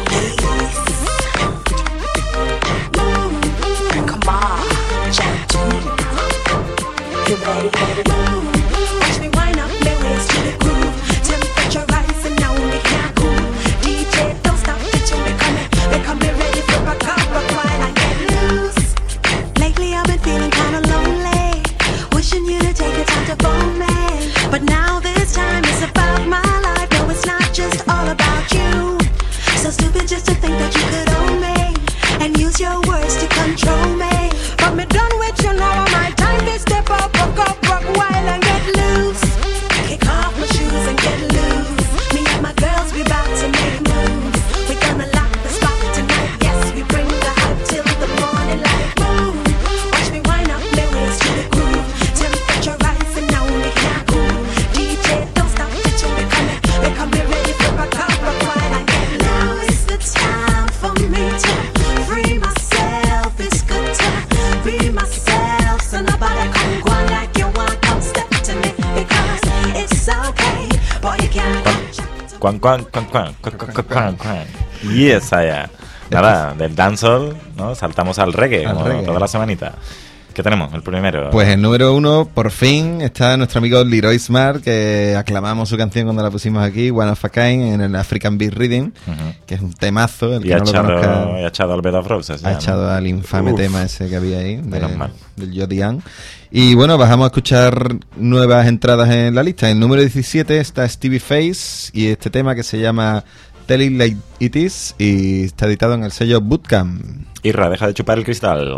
Come on, Jack. You ready, baby? Watch me wind up my waist to the groove. Temperature rising now, we can't cool. D J, don't stop it till we come in. They come in ready for a cup of wine and get loose. Lately I've been feeling kinda lonely, wishing you to take the time to phone me. But now this time it's about my life. No, it's not just all about you. So stupid just to think that you could own me and use your words to control me. But me done with you now, my time to step up, rock up, rock wild and get loose. Kick off my shoes and get loose. Me and my girls, we bout to make moves. We gonna lock the spot tonight, yes, we bring the hype till the morning light. Move, watch me wind up my waist to the groove. Temperature rising now, we can't cool. D J, don't stop it till we come in. We come in ready for a cup of wine and get loose. Now is the time for me to free myself. It's good to be myself. So nobody come go on like you want. Come step to me because it's okay. Boy, you can't. Cuan, cuan, cuan, cuan, cuan, cuan, cuan, cuan. Yes, allá. Nada, del dancehall, ¿no? Saltamos al reggae, Al como reggae. toda la semanita. ¿Qué tenemos? El primero. Pues el número uno, por fin, está nuestro amigo Leroy Smart, que aclamamos su canción cuando la pusimos aquí, One of a Kind, en el African Beat Reading, uh-huh. que es un temazo. El y que ha, no echado, lo conozca, ha echado al Bed of Roses. ha ya, echado ¿no? al infame Uf, tema ese que había ahí, de, menos mal. del Jodian. Y bueno, bajamos a escuchar nuevas entradas en la lista. En el número diecisiete está Stevie Face y este tema que se llama Tell It Like It Is y está editado en el sello Bootcamp. Irra, deja de chupar el cristal.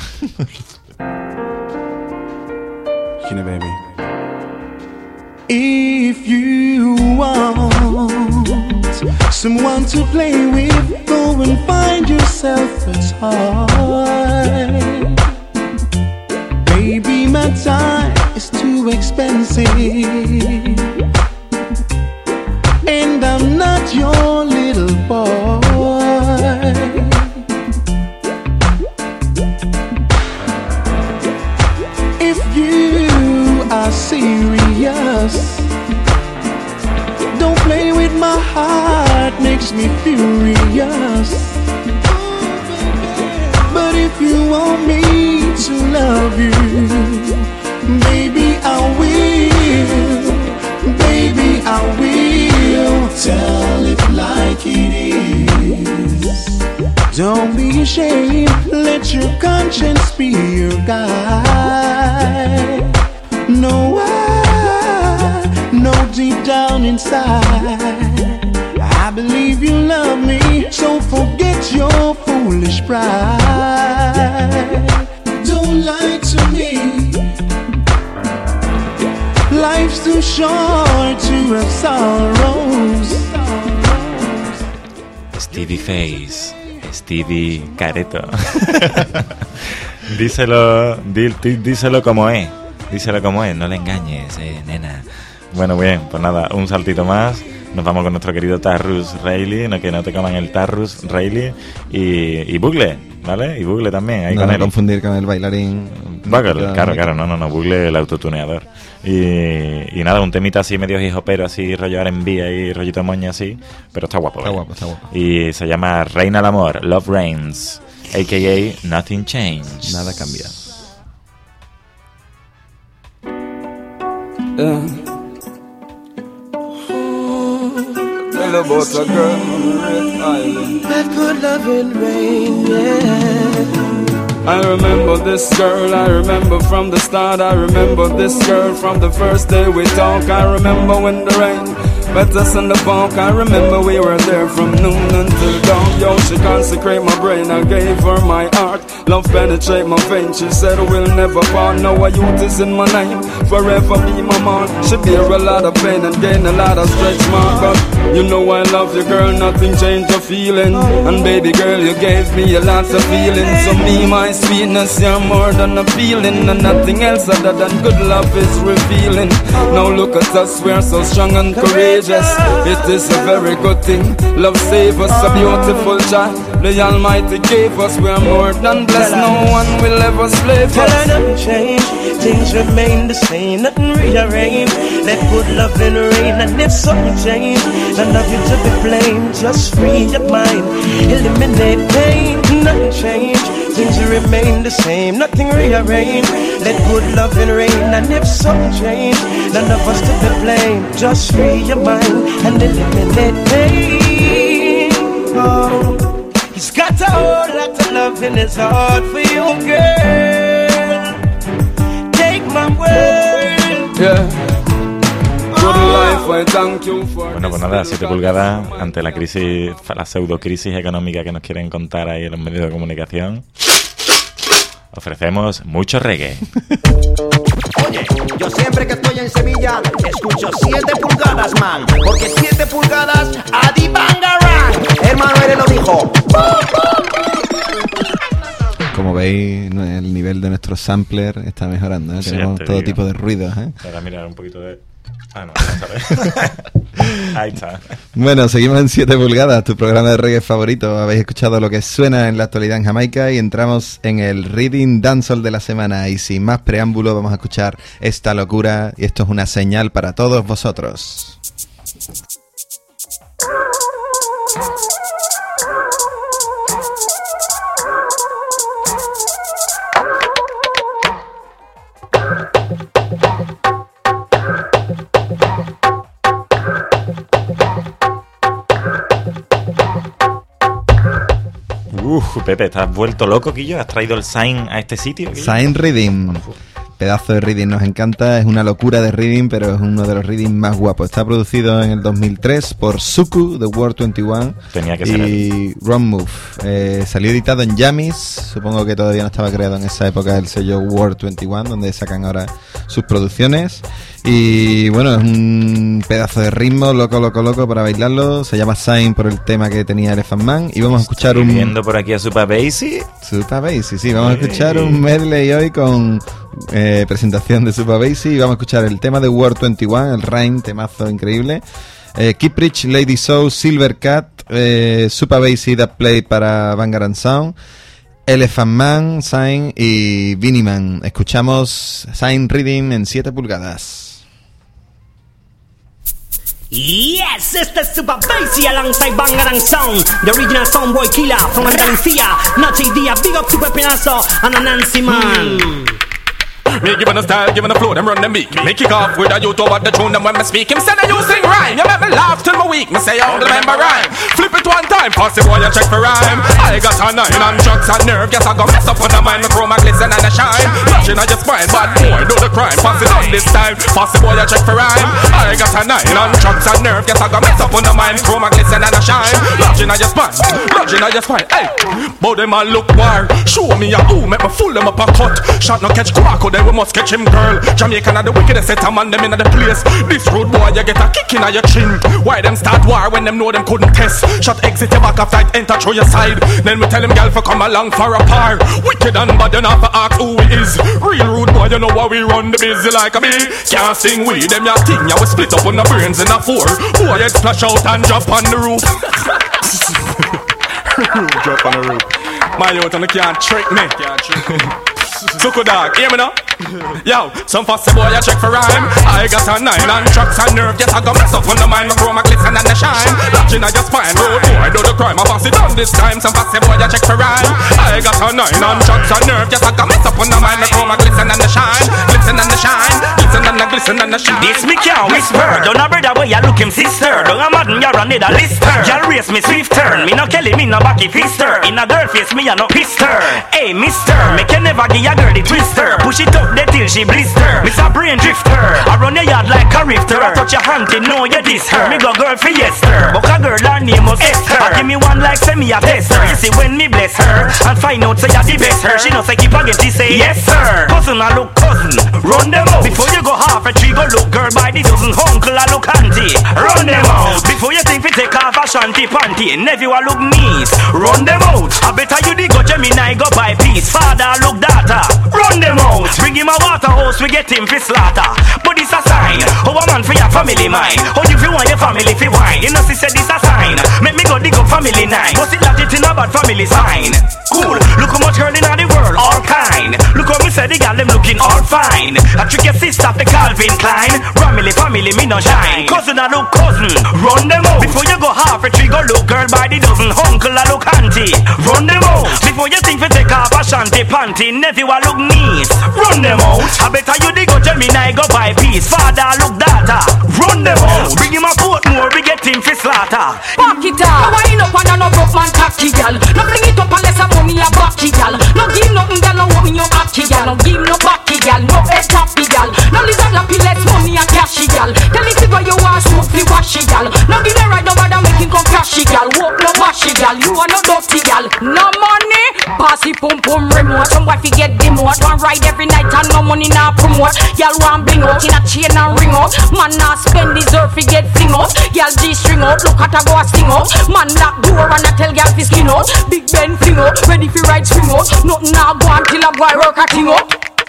Skinny baby. If you want someone to play with, go and find yourself a toy. Baby, my time is too expensive, and I'm not your little boy. If you are serious, don't play with my heart, makes me furious. If you want me to love you, baby, I will. Baby, I will. Tell it like it is. Don't be ashamed. Let your conscience be your guide. No, I know deep down inside I believe you love me, so forget your foolish pride. Don't lie to me. Life's too short to have sorrows. Stevie Face, Stevie Careto. díselo, dí, dí, díselo como es, díselo como es, no le engañes, eh, nena. Bueno, bien, pues nada, un saltito más. Nos vamos con nuestro querido Tarrus Riley, no, que no te coman el Tarrus Riley. Y, y Bugle, ¿vale? Y Bugle también, ahí no, con no él. confundir con el bailarín. Bugle, claro, claro, no, no, no, Bugle el autotuneador. Y, y nada, un temita así medio hijopero, así rollo R and B y rollito moña así, pero está guapo. Está ¿eh? guapo, está guapo. Y se llama Reina el Amor, Love Reigns, a k a. Nothing Changed. Nada cambia. Yeah. Tell about a girl on the Red Island. Let good loving rain, yeah. I remember this girl, I remember from the start. I remember this girl from the first day we talk. I remember when the rain met us in the park. I remember we were there from noon until dawn. Yo, she consecrate my brain, I gave her my heart. Love penetrate my veins, she said we'll never part. Now a youth is in my name, forever be my man. She bear a lot of pain and gain a lot of stretch mark. But you know I love you, girl, nothing changed your feeling. And baby girl, you gave me a lot of feeling. So me, my sweetness, you're more than appealing. And nothing else other than good love is revealing. Now look at us, we're so strong and courageous. It is a very good thing. Love save us, a beautiful child the Almighty gave us. We're more than blessed, no one will ever slave Tell her us. nothing change, things remain the same, nothing rearrange. Let good loving rain, and if something change, none of you to be blamed. Just free your mind, eliminate pain. Nothing change, things remain the same, nothing rearrange. Let good loving rain, and if something change, none of us to be blamed. Just free your mind and eliminate pain. Oh, he's got a whole lot of love in his heart for you, girl. Take my word. Yeah. Good life, I thank you for. Bueno, pues nada, siete pulgadas ante la crisis, la pseudo crisis económica que nos quieren contar ahí en los medios de comunicación. Ofrecemos mucho reggae. Oye, yo siempre que estoy en Sevilla escucho siete pulgadas, man. Porque siete pulgadas, Adi Bangarang. Hermano, él lo dijo. Como veis, el nivel de nuestro sampler está mejorando, ¿eh? Sí, Tenemos te todo digo. tipo de ruidos, ¿eh? Ahora mira un poquito de... Ah, no, no sabes. Ahí está. Bueno, seguimos en siete pulgadas, tu programa de reggae favorito. Habéis escuchado lo que suena en la actualidad en Jamaica y entramos en el Reading Dancehall de la semana. Y sin más preámbulo vamos a escuchar esta locura y esto es una señal para todos vosotros. Uf, Pepe, ¿estás vuelto loco, Quillo? ¿Has traído el sign a este sitio, Quillo? Sign Reading. Pedazo de reading, nos encanta, es una locura de reading, pero es uno de los reading más guapos. Está producido en el dos mil tres por Suku, The World veintiuno. Tenía que ser y Ron Move. Eh, salió editado en Yamis, supongo que todavía no estaba creado en esa época el sello World veintiuno, donde sacan ahora sus producciones. Y bueno, es un pedazo de ritmo, loco, loco, loco para bailarlo. Se llama Sign por el tema que tenía Elephant Man. Y vamos a escuchar Estoy un... viendo por aquí a Super Bassy. Super Bassy, sí, vamos a escuchar un medley hoy con eh, presentación de Super Bassy. Y vamos a escuchar el tema de World veintiuno, el Rain, temazo increíble. Eh, Kiprich, Lady Soul, Silver Cat, eh, Super Bassy, That Play para Vanguard Sound, Elephant Man, Sign y Vinnie Man. Escuchamos Sign Reading en siete pulgadas. Yes, este es Super Bassy alongside Bangarang Sound, the original Soundboy Killer from Andalusia. Nachi Dia, big up to Pepenazo and a Nancy Man. Mm. Me giving a style, giving a flow, them run them beat. Me kick off with a youth over the tune, them when me speak. Him say that you sing rhyme, you make me laugh till my week. Me say I don't remember rhyme. Flip it one time, pass the boy you check for rhyme. I got a nine and drugs and nerve, guess I got mess up on the mind. Me chroma glisten and a shine. Flashing on your spine, bad boy, do the crime. Pass it on this time, pass the boy you check for rhyme. I got a nine and drugs and nerve, guess I got mess up on the mind. Chroma glisten and a shine. Flashing on your spine, flashing on your spine. Hey, but them all look war. Show me a who, make me fool them up a cut. Shot no catch quack, we must catch him, girl. Jamaican are the wickedest set a man them in the place. This rude boy, you get a kick in your chin. Why them start war when them know them couldn't test? Shot exit your back of flight, enter through your side. Then we tell him, girl, for come along for a par. Wicked and bad, you not for ask who he is. Real rude boy, you know why we run the busy like a bee. Can't sing with them, ya thing, ya we split up on the brains in a four. Boy, head splash out and drop on the roof. Drop on the roof. My youth, and you can't trick me. Can't trick me. Zuko dog, hear me now? Yo, some fussy boy I check for rhyme. I got a nine and trucks and nerve. Yes, I got mess up on the mind. My chroma glisten and the shine. Lodging on your spine. Road boy, do the crime. I pass it on this time. Some fussy boy I check for rhyme. I got a nine and trucks and nerve. Yes, I got mess up on the mind. My chroma glisten and the shine. Glisten and the shine. Glisten and the glisten and the shine. This me can't whisper. Don't a brother boy, you look him sister. Don't a madden, you run it a lister. Y'all race me swift turn. Me no Kelly, me no backy fister. In a girl face, me a no pister. Hey, mister, make you never give a girl the twister. Push it up there till she blister. Miss a brain drifter. I run your yard like a rifter. I touch your hand to know you diss her. Me go girl for yester. But a girl her name was Esther. I give me one like say me a tester. You see when me bless her and find out say you the best her. She no say keep again, she say yes sir. Cousin I look cousin, run them out. Before you go half a tree go look girl by the dozen. Uncle I look auntie, run them out. Before you think we take off a shanty panty. Nephew I look niece, run them out. I better you the go Gemini go buy peace. Father look daughter, run them out. Bring him a water house, we get him for slaughter. But this a sign, how a man for your family mind. How you feel want your family fi wine. You know she said this a sign. Make me go dig up family nine. But it like it in a bad family sign. Cool, look how much girl in the world, all kind. Look how me say the gal them looking all fine. I trick your sister the Calvin Klein. Family, family, me no shine. Cousin I look cousin, run them out. Before you go half a tree, go look girl by the dozen. Uncle I look auntie, run them out. Before you think we take off a shanty panty. Nephew I look niece, run them out. I better you dig go Gemini go buy peace. Father look daughter, run them out. Bring him a boat more, we get him for slaughter. Back it up, no wind up and no broke man tacky gal. No bring it up unless I money a backy gal. No give nothing gal, no want me no acky gal. No give no backy gal, no head tappy gal. No lizard lappy let's money a cashy gal. Tell it go you want smoke fi washy gal. No give no right no bother make him come cashy gal. Walk no washy gal, you are no dirty gal. No money, pass it pum pum remote. Some wife get demote. One ride every night and no money now promote. Y'all want bling out in a chain and ring out. Man now spend deserve fi get fling out. Y'all G-string out, look at a go a sting out. Man lock door and a tell y'all fi skin out. Big Ben fling out, ready fi ride swing out. Nothing now go until a boy work a thing out.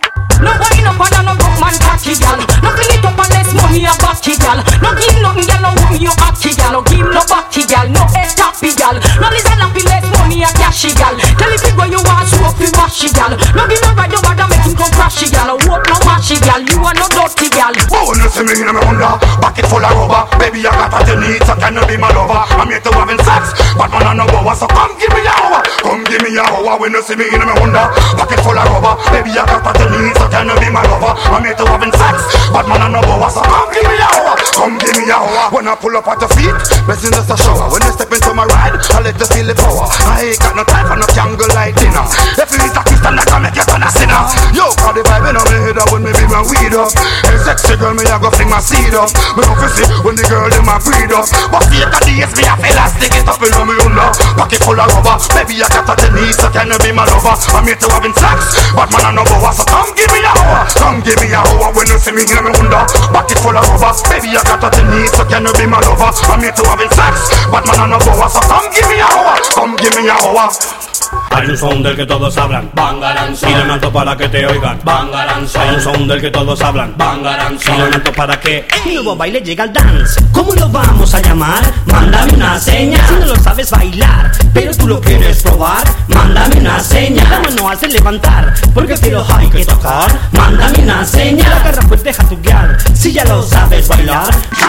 No wind up and no broke man tacky gal. No fling it up unless money a backy gal. No give nothing gal, no want me you acky gal. No give no backy gal, no head tappy gal. No listen lappy less money a cashy gal. Tell it go you want smoke fi washy gal. No give no ride no bother make him come crashy gal. No walk no washy gal, you are no dirty gal. Oh, you see me in my under, bucket full of rubber. Baby I got what you need, so can you be my lover? I'm here to having sex, but man I no go. So come give me a hour, come give me a hour. When you see me in my under, bucket full of rubber. Baby I got what you need, so can you be my lover? I'm here to having sex, but man I no go. So come give me a hour, come give me a hour. When I pull up at your feet, blessing just a shower. When you step into my ride, I let you feel the power. I ain't got no time for no candle light dinner. If you eat a Christian, I can make you turn a sinner. Yo, call the vibe in on me head up when me be my weed up. Hey sexy girl, me I go fling my seed up. Me go see when the girl in my breed up. But see at the days me I feel like stick it up in on me under. Pocket full of rubber, baby I got what you need, so can you be my lover? I'm here to having sex, but man I no go. So come give me a hour, come give me a hour. When you see me in me under, pocket full of rubber, baby I got what you need, so can you be my lover? I'm here to having sex, but man I no go. So come give me a hour, come give me a hour. Hay un son del que todos hablan, Bangarang Sound. Tiro en alto para que te oigan, Bangarang Sound. Hay un son del que todos hablan, Bangarang Sound. Tiro en alto para que el nuevo baile llega al dance. ¿Cómo lo vamos a llamar? Mándame una seña. Si no lo sabes bailar, pero tú lo quieres probar, mándame una seña. La mano has de levantar, porque si lo hay que tocar, mándame una seña. La garra pues deja tu guiar, si ya lo sabes bailar.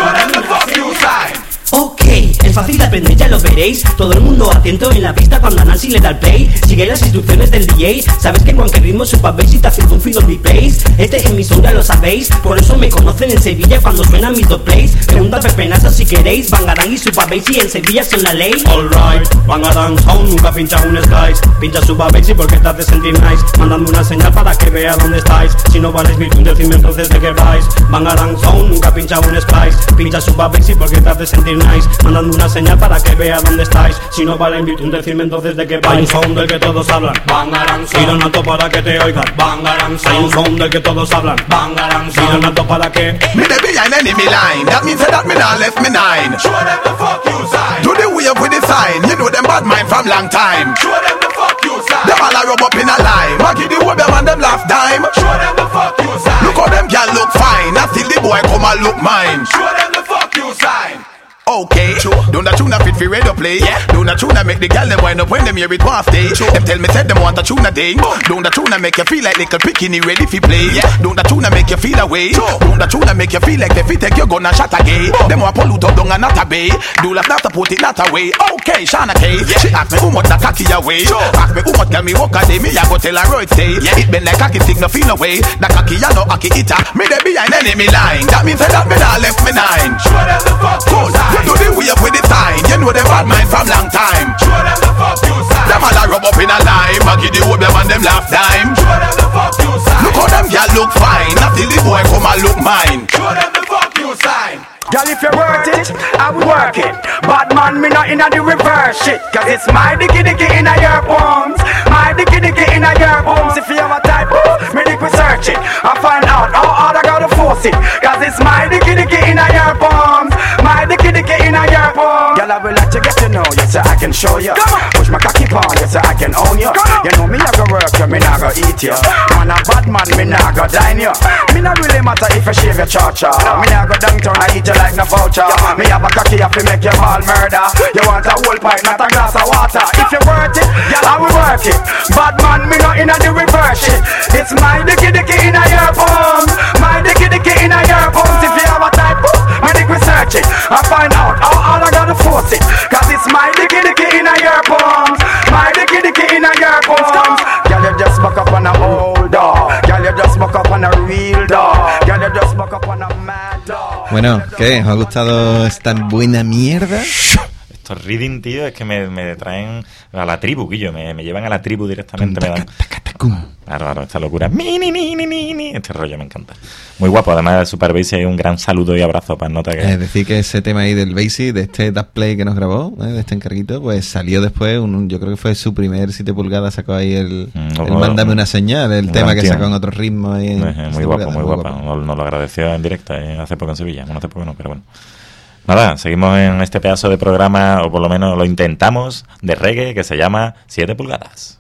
Ok, es fácil de aprender, ya lo veréis. Todo el mundo atento en la pista cuando a Nancy le da el play. Sigue las instrucciones del D J. Sabes que en cualquier ritmo Super Bass y te haciendo un fiddle replays. Este es mi son, ya lo sabéis. Por eso me conocen en Sevilla cuando suenan mis dos plays. Pregunta a Pepe Nacho si queréis. Bangarang y Super Bass y en Sevilla son la ley. Alright, Bangarang Sound, nunca pincha un slice. Pincha Super Bass y porque te hace sentir nice. Mandadme una señal para que vea dónde estáis. Si no vales virtud, decidme entonces de qué vais. Bangarang Sound, nunca pincha un splice. Pincha Super Bass y porque te hace sentir nice. Mandando una señal para que vea dónde estáis. Si no vale en virtud, decirme entonces de qué vais. Hay un sound del que todos hablan, Bangarang Sound. Tiro en alto para que te oigan, Bangarang Sound. Hay un sound del que todos hablan, Bangarang Sound. Tiro en alto para que me dey behind enemy line. That means that me not left me nine. Show them the fuck you sign. Do the wave with the sign. You know them bad mind from long time. Show them the fuck you sign. Them all a rub up in a line. Maggie the web them and them laugh dime. Show them the fuck you sign. Look how them girl look fine. I still the boy come and look mine. Show them the fuck you sign. Okay, sure. Don't a tuna fit fi radio play. Yeah. Don't a tuna make the gal them wind up when them hear it one stage. Sure. Them tell me said them want a tuna day. Oh. Don't a tuna make you feel like little bikini ready fi play. Yeah. Don't a tuna make you feel away. Sure. Don't a tuna make you feel like they fi take your gun and shot again. Oh. Them want pollute up down and not a bay. Do laugh not to put it not away. Okay, Shana K. Yeah. She ask me who much that cocky away. Sure. Ask me who much tell me what a day. Me I go tell her right say. Yeah. It been like cocky stick no feel no way. That cocky ya no cocky eater. Me they behind enemy line. That means that me not left me nine. Show them the fuck cool. You do the way up with the sign. You know them bad mind from long time. Show them the fuck you sign. Them all a rub up in a line. Maggie the whole them and them laugh dime. Show them the fuck you sign. Look how them girl look fine. After the boy come and look mine. Show them the fuck you sign. Girl, if you worth it, I will work it. Bad man, me not inna the reverse shit. Cause it's my dicky dicky inna your bones. My dicky dicky inna your bones. If you have a type, ooh, me dick we search it. I find out how hard I gotta force it. Cause it's my dicky dicky inna your bones. My dicky dicky inna your bones. Girl, I will let you get to know you so I can show you. Push my cocky paw you so I can own you. You know me I go work you, me not go eat you. Man a bad man, me not go dine you. Me not really matter if you shave your cha-cha. Me not go downtown I eat you like no voucher. Me have a cocky if you make your ball murder. You want a whole pint, not a glass of water. If you worth it, yeah, I will work it. Bad man, me not inna the reverse shit. It's my dicky dicky inna your bones. My dicky dicky inna your bones. If you have a type, me dick research it. I find out how hard I gotta force it. Cause it's my dicky dicky inna your bones. My dicky dicky inna your bones. Girl, you just buck up on a old dog. Girl, you just buck up on a real dog. Girl, you just buck up on a mad dog. Bueno, ¿qué? ¿Os ha gustado esta buena mierda? Estos reading, tío, es que me, me traen a la tribu, Guillo. Me, me llevan a la tribu directamente. Me dan... Claro, claro, esta locura. Mini, ni, ni, ni, ni. Este rollo me encanta. Muy guapo. Además de Super Bass, hay un gran saludo y abrazo para nota que... Es decir, que ese tema ahí del Bassy, de este That Play que nos grabó, ¿eh? De este encarguito, pues salió después, un, yo creo que fue su primer siete pulgadas, sacó ahí el, mm, el Mándame una señal, el tema que sacó en otro ritmo. Ahí en eh, muy guapo, muy guapo. Nos, nos lo agradeció en directo eh, hace poco en Sevilla. Bueno, hace poco no, pero bueno. Nada, seguimos en este pedazo de programa, o por lo menos lo intentamos, de reggae que se llama siete pulgadas.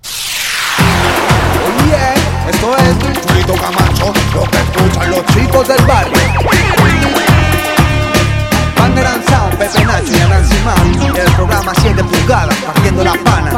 Oye, esto es Chulito Camacho, lo que escuchan los chicos del barrio. Bangarang Sound, Pepe Nacho y Nancy Man, el programa siete pulgadas, partiendo la pana.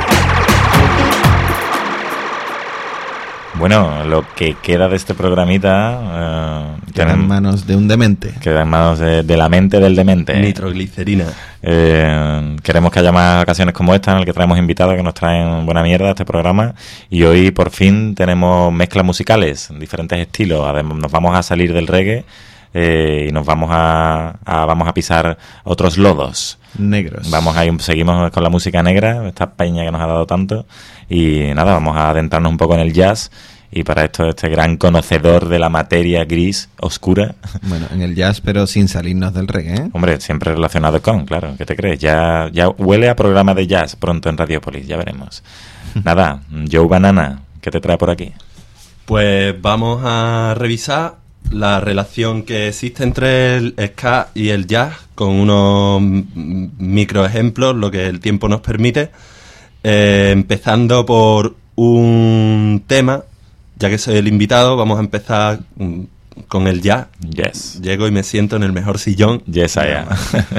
Bueno, lo que queda de este programita... Eh, queda en manos de un demente. Queda en manos de, de la mente del demente. Nitroglicerina. Eh, queremos que haya más ocasiones como esta en las que traemos invitados que nos traen buena mierda a este programa. Y hoy, por fin, tenemos mezclas musicales, diferentes estilos. Además, nos vamos a salir del reggae eh, y nos vamos a, a, vamos a pisar otros lodos. Negros. Vamos a ir, seguimos con la música negra, esta peña que nos ha dado tanto. Y nada, vamos a adentrarnos un poco en el jazz. Y para esto, este gran conocedor de la materia gris, oscura. Bueno, en el jazz, pero sin salirnos del reggae, ¿eh? Hombre, siempre relacionado con, claro, ¿qué te crees? Ya, ya huele a programa de jazz pronto en Radiopolis, ya veremos. Nada, Joe Banana, ¿qué te trae por aquí? Pues vamos a revisar la relación que existe entre el ska y el jazz con unos microejemplos, lo que el tiempo nos permite. Eh, empezando por un tema, ya que soy el invitado, vamos a empezar mm, con el jazz. Yes. Llego y me siento en el mejor sillón. Yes, I am.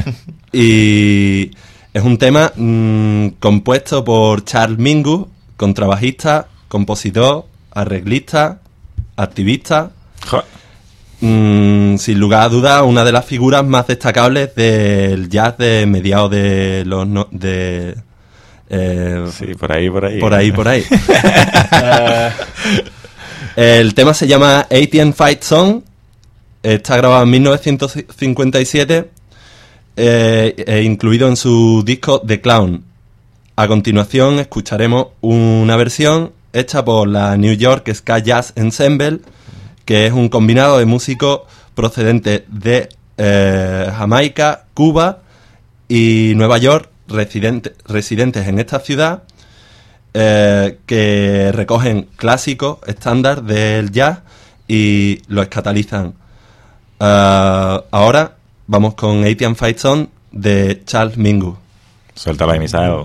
Y es un tema mmm, compuesto por Charles Mingus, contrabajista, compositor, arreglista, activista. Mm, sin lugar a dudas, una de las figuras más destacables del jazz de mediados de los... No, de, eh, sí, por ahí, por ahí. Por ahí, por ahí. El tema se llama eighteen Fight Song. Está grabado en mil novecientos cincuenta y siete eh, e incluido en su disco The Clown. A continuación escucharemos una versión hecha por la New York Ska Jazz Ensemble, que es un combinado de músicos procedentes de eh, Jamaica, Cuba y Nueva York, residente, residentes en esta ciudad, eh, que recogen clásicos estándar del jazz y los catalizan. Uh, ahora vamos con eighteen Fight Song de Charles Mingus. Suéltala ahí, Misael.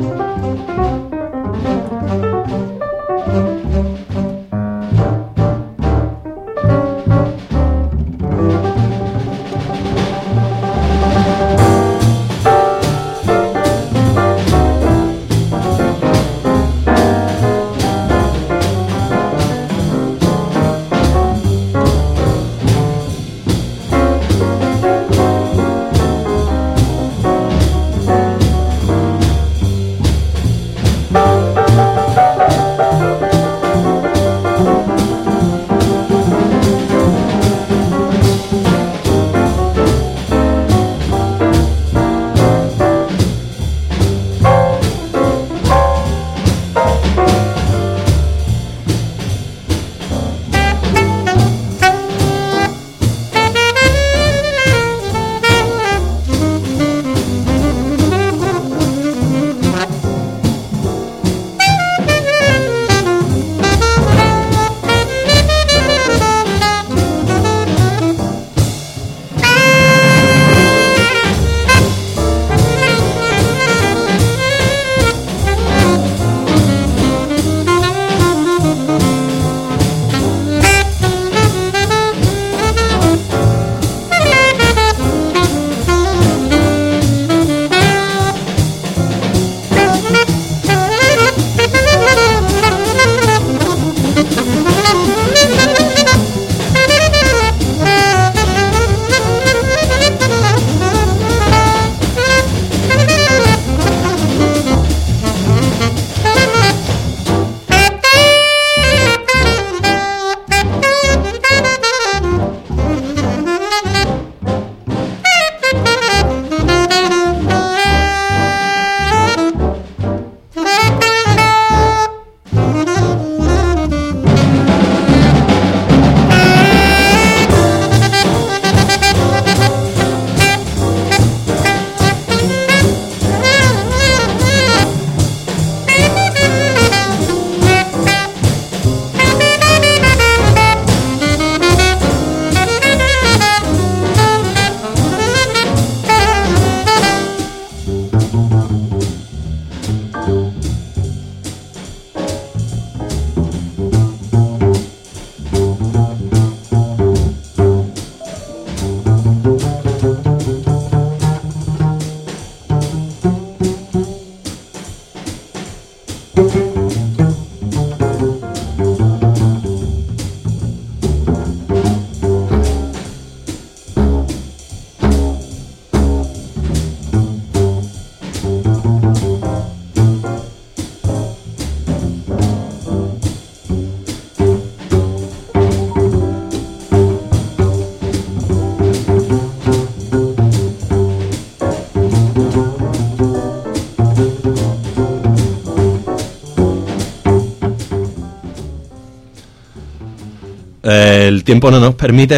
El tiempo no nos permite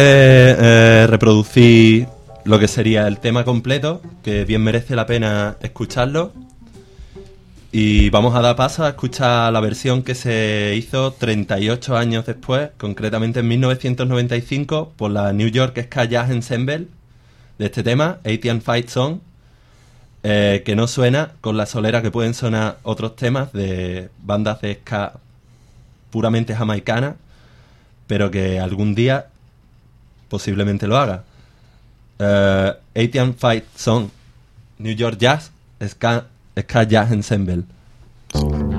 eh, reproducir lo que sería el tema completo, que bien merece la pena escucharlo. Y vamos a dar paso a escuchar la versión que se hizo treinta y ocho años después, concretamente en mil novecientos noventa y cinco, por la New York Ska Jazz Ensemble, de este tema, Haitian Fight Song, eh, que no suena con la solera que pueden sonar otros temas de bandas de ska puramente jamaicanas, pero que algún día posiblemente lo haga. Uh, Haitian Fight Song, New York Jazz, Ska, Ska Jazz Ensemble.